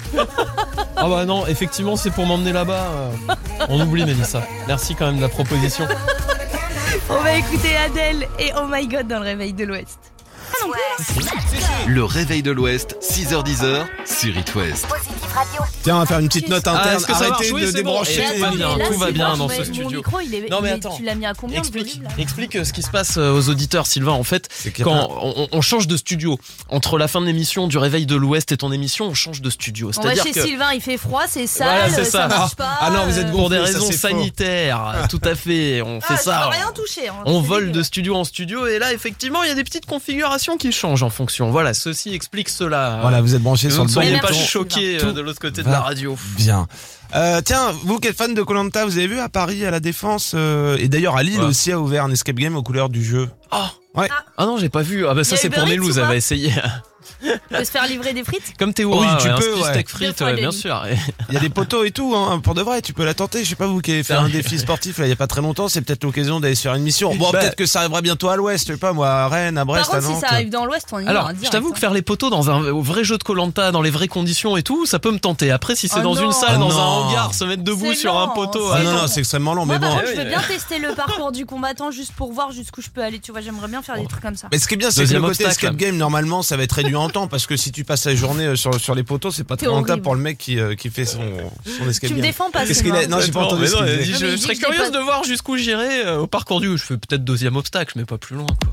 Ah bah non, effectivement, c'est pour m'emmener là-bas. On oublie Mélissa. Merci quand même de la proposition. On va écouter Adèle et Oh My God dans le réveil de l'Ouest. Le réveil de l'Ouest, 6h-10h sur It West. Positive Radio. Tiens, on va faire une petite note interne. est-ce que ça marche? Arrêtez Oui, de c'est débrancher. bon. Tout va bien dans ce Mon studio. micro, Non, mais attends. tu l'as mis à combien le volume, là Explique ce qui se passe aux auditeurs, Sylvain. En fait, quand on change de studio, entre la fin de l'émission du Réveil de l'Ouest et ton émission, on change de studio. On va C'est-à-dire chez que Sylvain, il fait froid, c'est sale, voilà, c'est ça marche pas. Ah non, vous êtes pour des gonflés, ça, raisons c'est faux. sanitaires. Tout à fait. On fait ça. Je peux rien toucher. Hein, On c'est vole dégueulasse. de studio en studio et là, effectivement, il y a des petites configurations qui changent en fonction. Voilà, ceci explique cela. Voilà, vous êtes branchés sur Ne le bon soyez pas bouton. choqués Tout de l'autre côté de va la radio. Bien. Tiens, vous qui êtes fan de Koh-Lanta, vous avez vu à Paris, à la Défense, et d'ailleurs à Lille aussi a ouvert un escape game aux couleurs du jeu. Ouais. Ah non, j'ai pas vu. Ah bah ça Il y a c'est Uber pour Eats Nélouse, ou elle pas va essayer. On peut se faire livrer des frites. Comme Théo, Oui, tu un peux, ouais. steak frites, Deux fois bien demi. sûr. Il y a des poteaux et tout, hein, pour de vrai, tu peux la tenter. Je sais pas, vous qui avez fait un défi sportif là il y a pas très longtemps, c'est peut-être l'occasion d'aller se faire une mission. Bon, Bah, peut-être que ça arrivera bientôt à l'ouest, je sais pas moi, à Rennes, à Brest, Par contre, à si Nantes. ça arrive dans l'Ouest, on y va. Alors, direct, je t'avoue que faire les poteaux dans un vrai jeu de Koh-Lanta, dans les vraies conditions et tout, ça peut me tenter. Après, si c'est Oh dans non. une salle, Ah dans non. un hangar, se mettre debout C'est sur un lent, poteau. Ah c'est non, lent. non, c'est extrêmement lent, Moi, mais par bon. contre, je veux bien tester le parcours du combattant juste pour voir jusqu'où je peux aller. Tu vois, j'aimerais bien faire des trucs comme ça. Mais ce qui est bien, c'est que le Deuxième côté obstacle. escape game, normalement, ça va être réduit en temps, parce que si tu passes la journée sur les poteaux, c'est pas C'est très rentable horrible. pour le mec qui fait son escape Tu game. me défends pas, Qu'est-ce qu'il a? Non, j'ai pas entendu Mais ce non, qu'il elle disait. dit, Non, mais je il dit serais que je l'ai curieuse pas- de voir jusqu'où j'irai au parcours du. Je fais peut-être deuxième obstacle, mais pas plus loin. Quoi.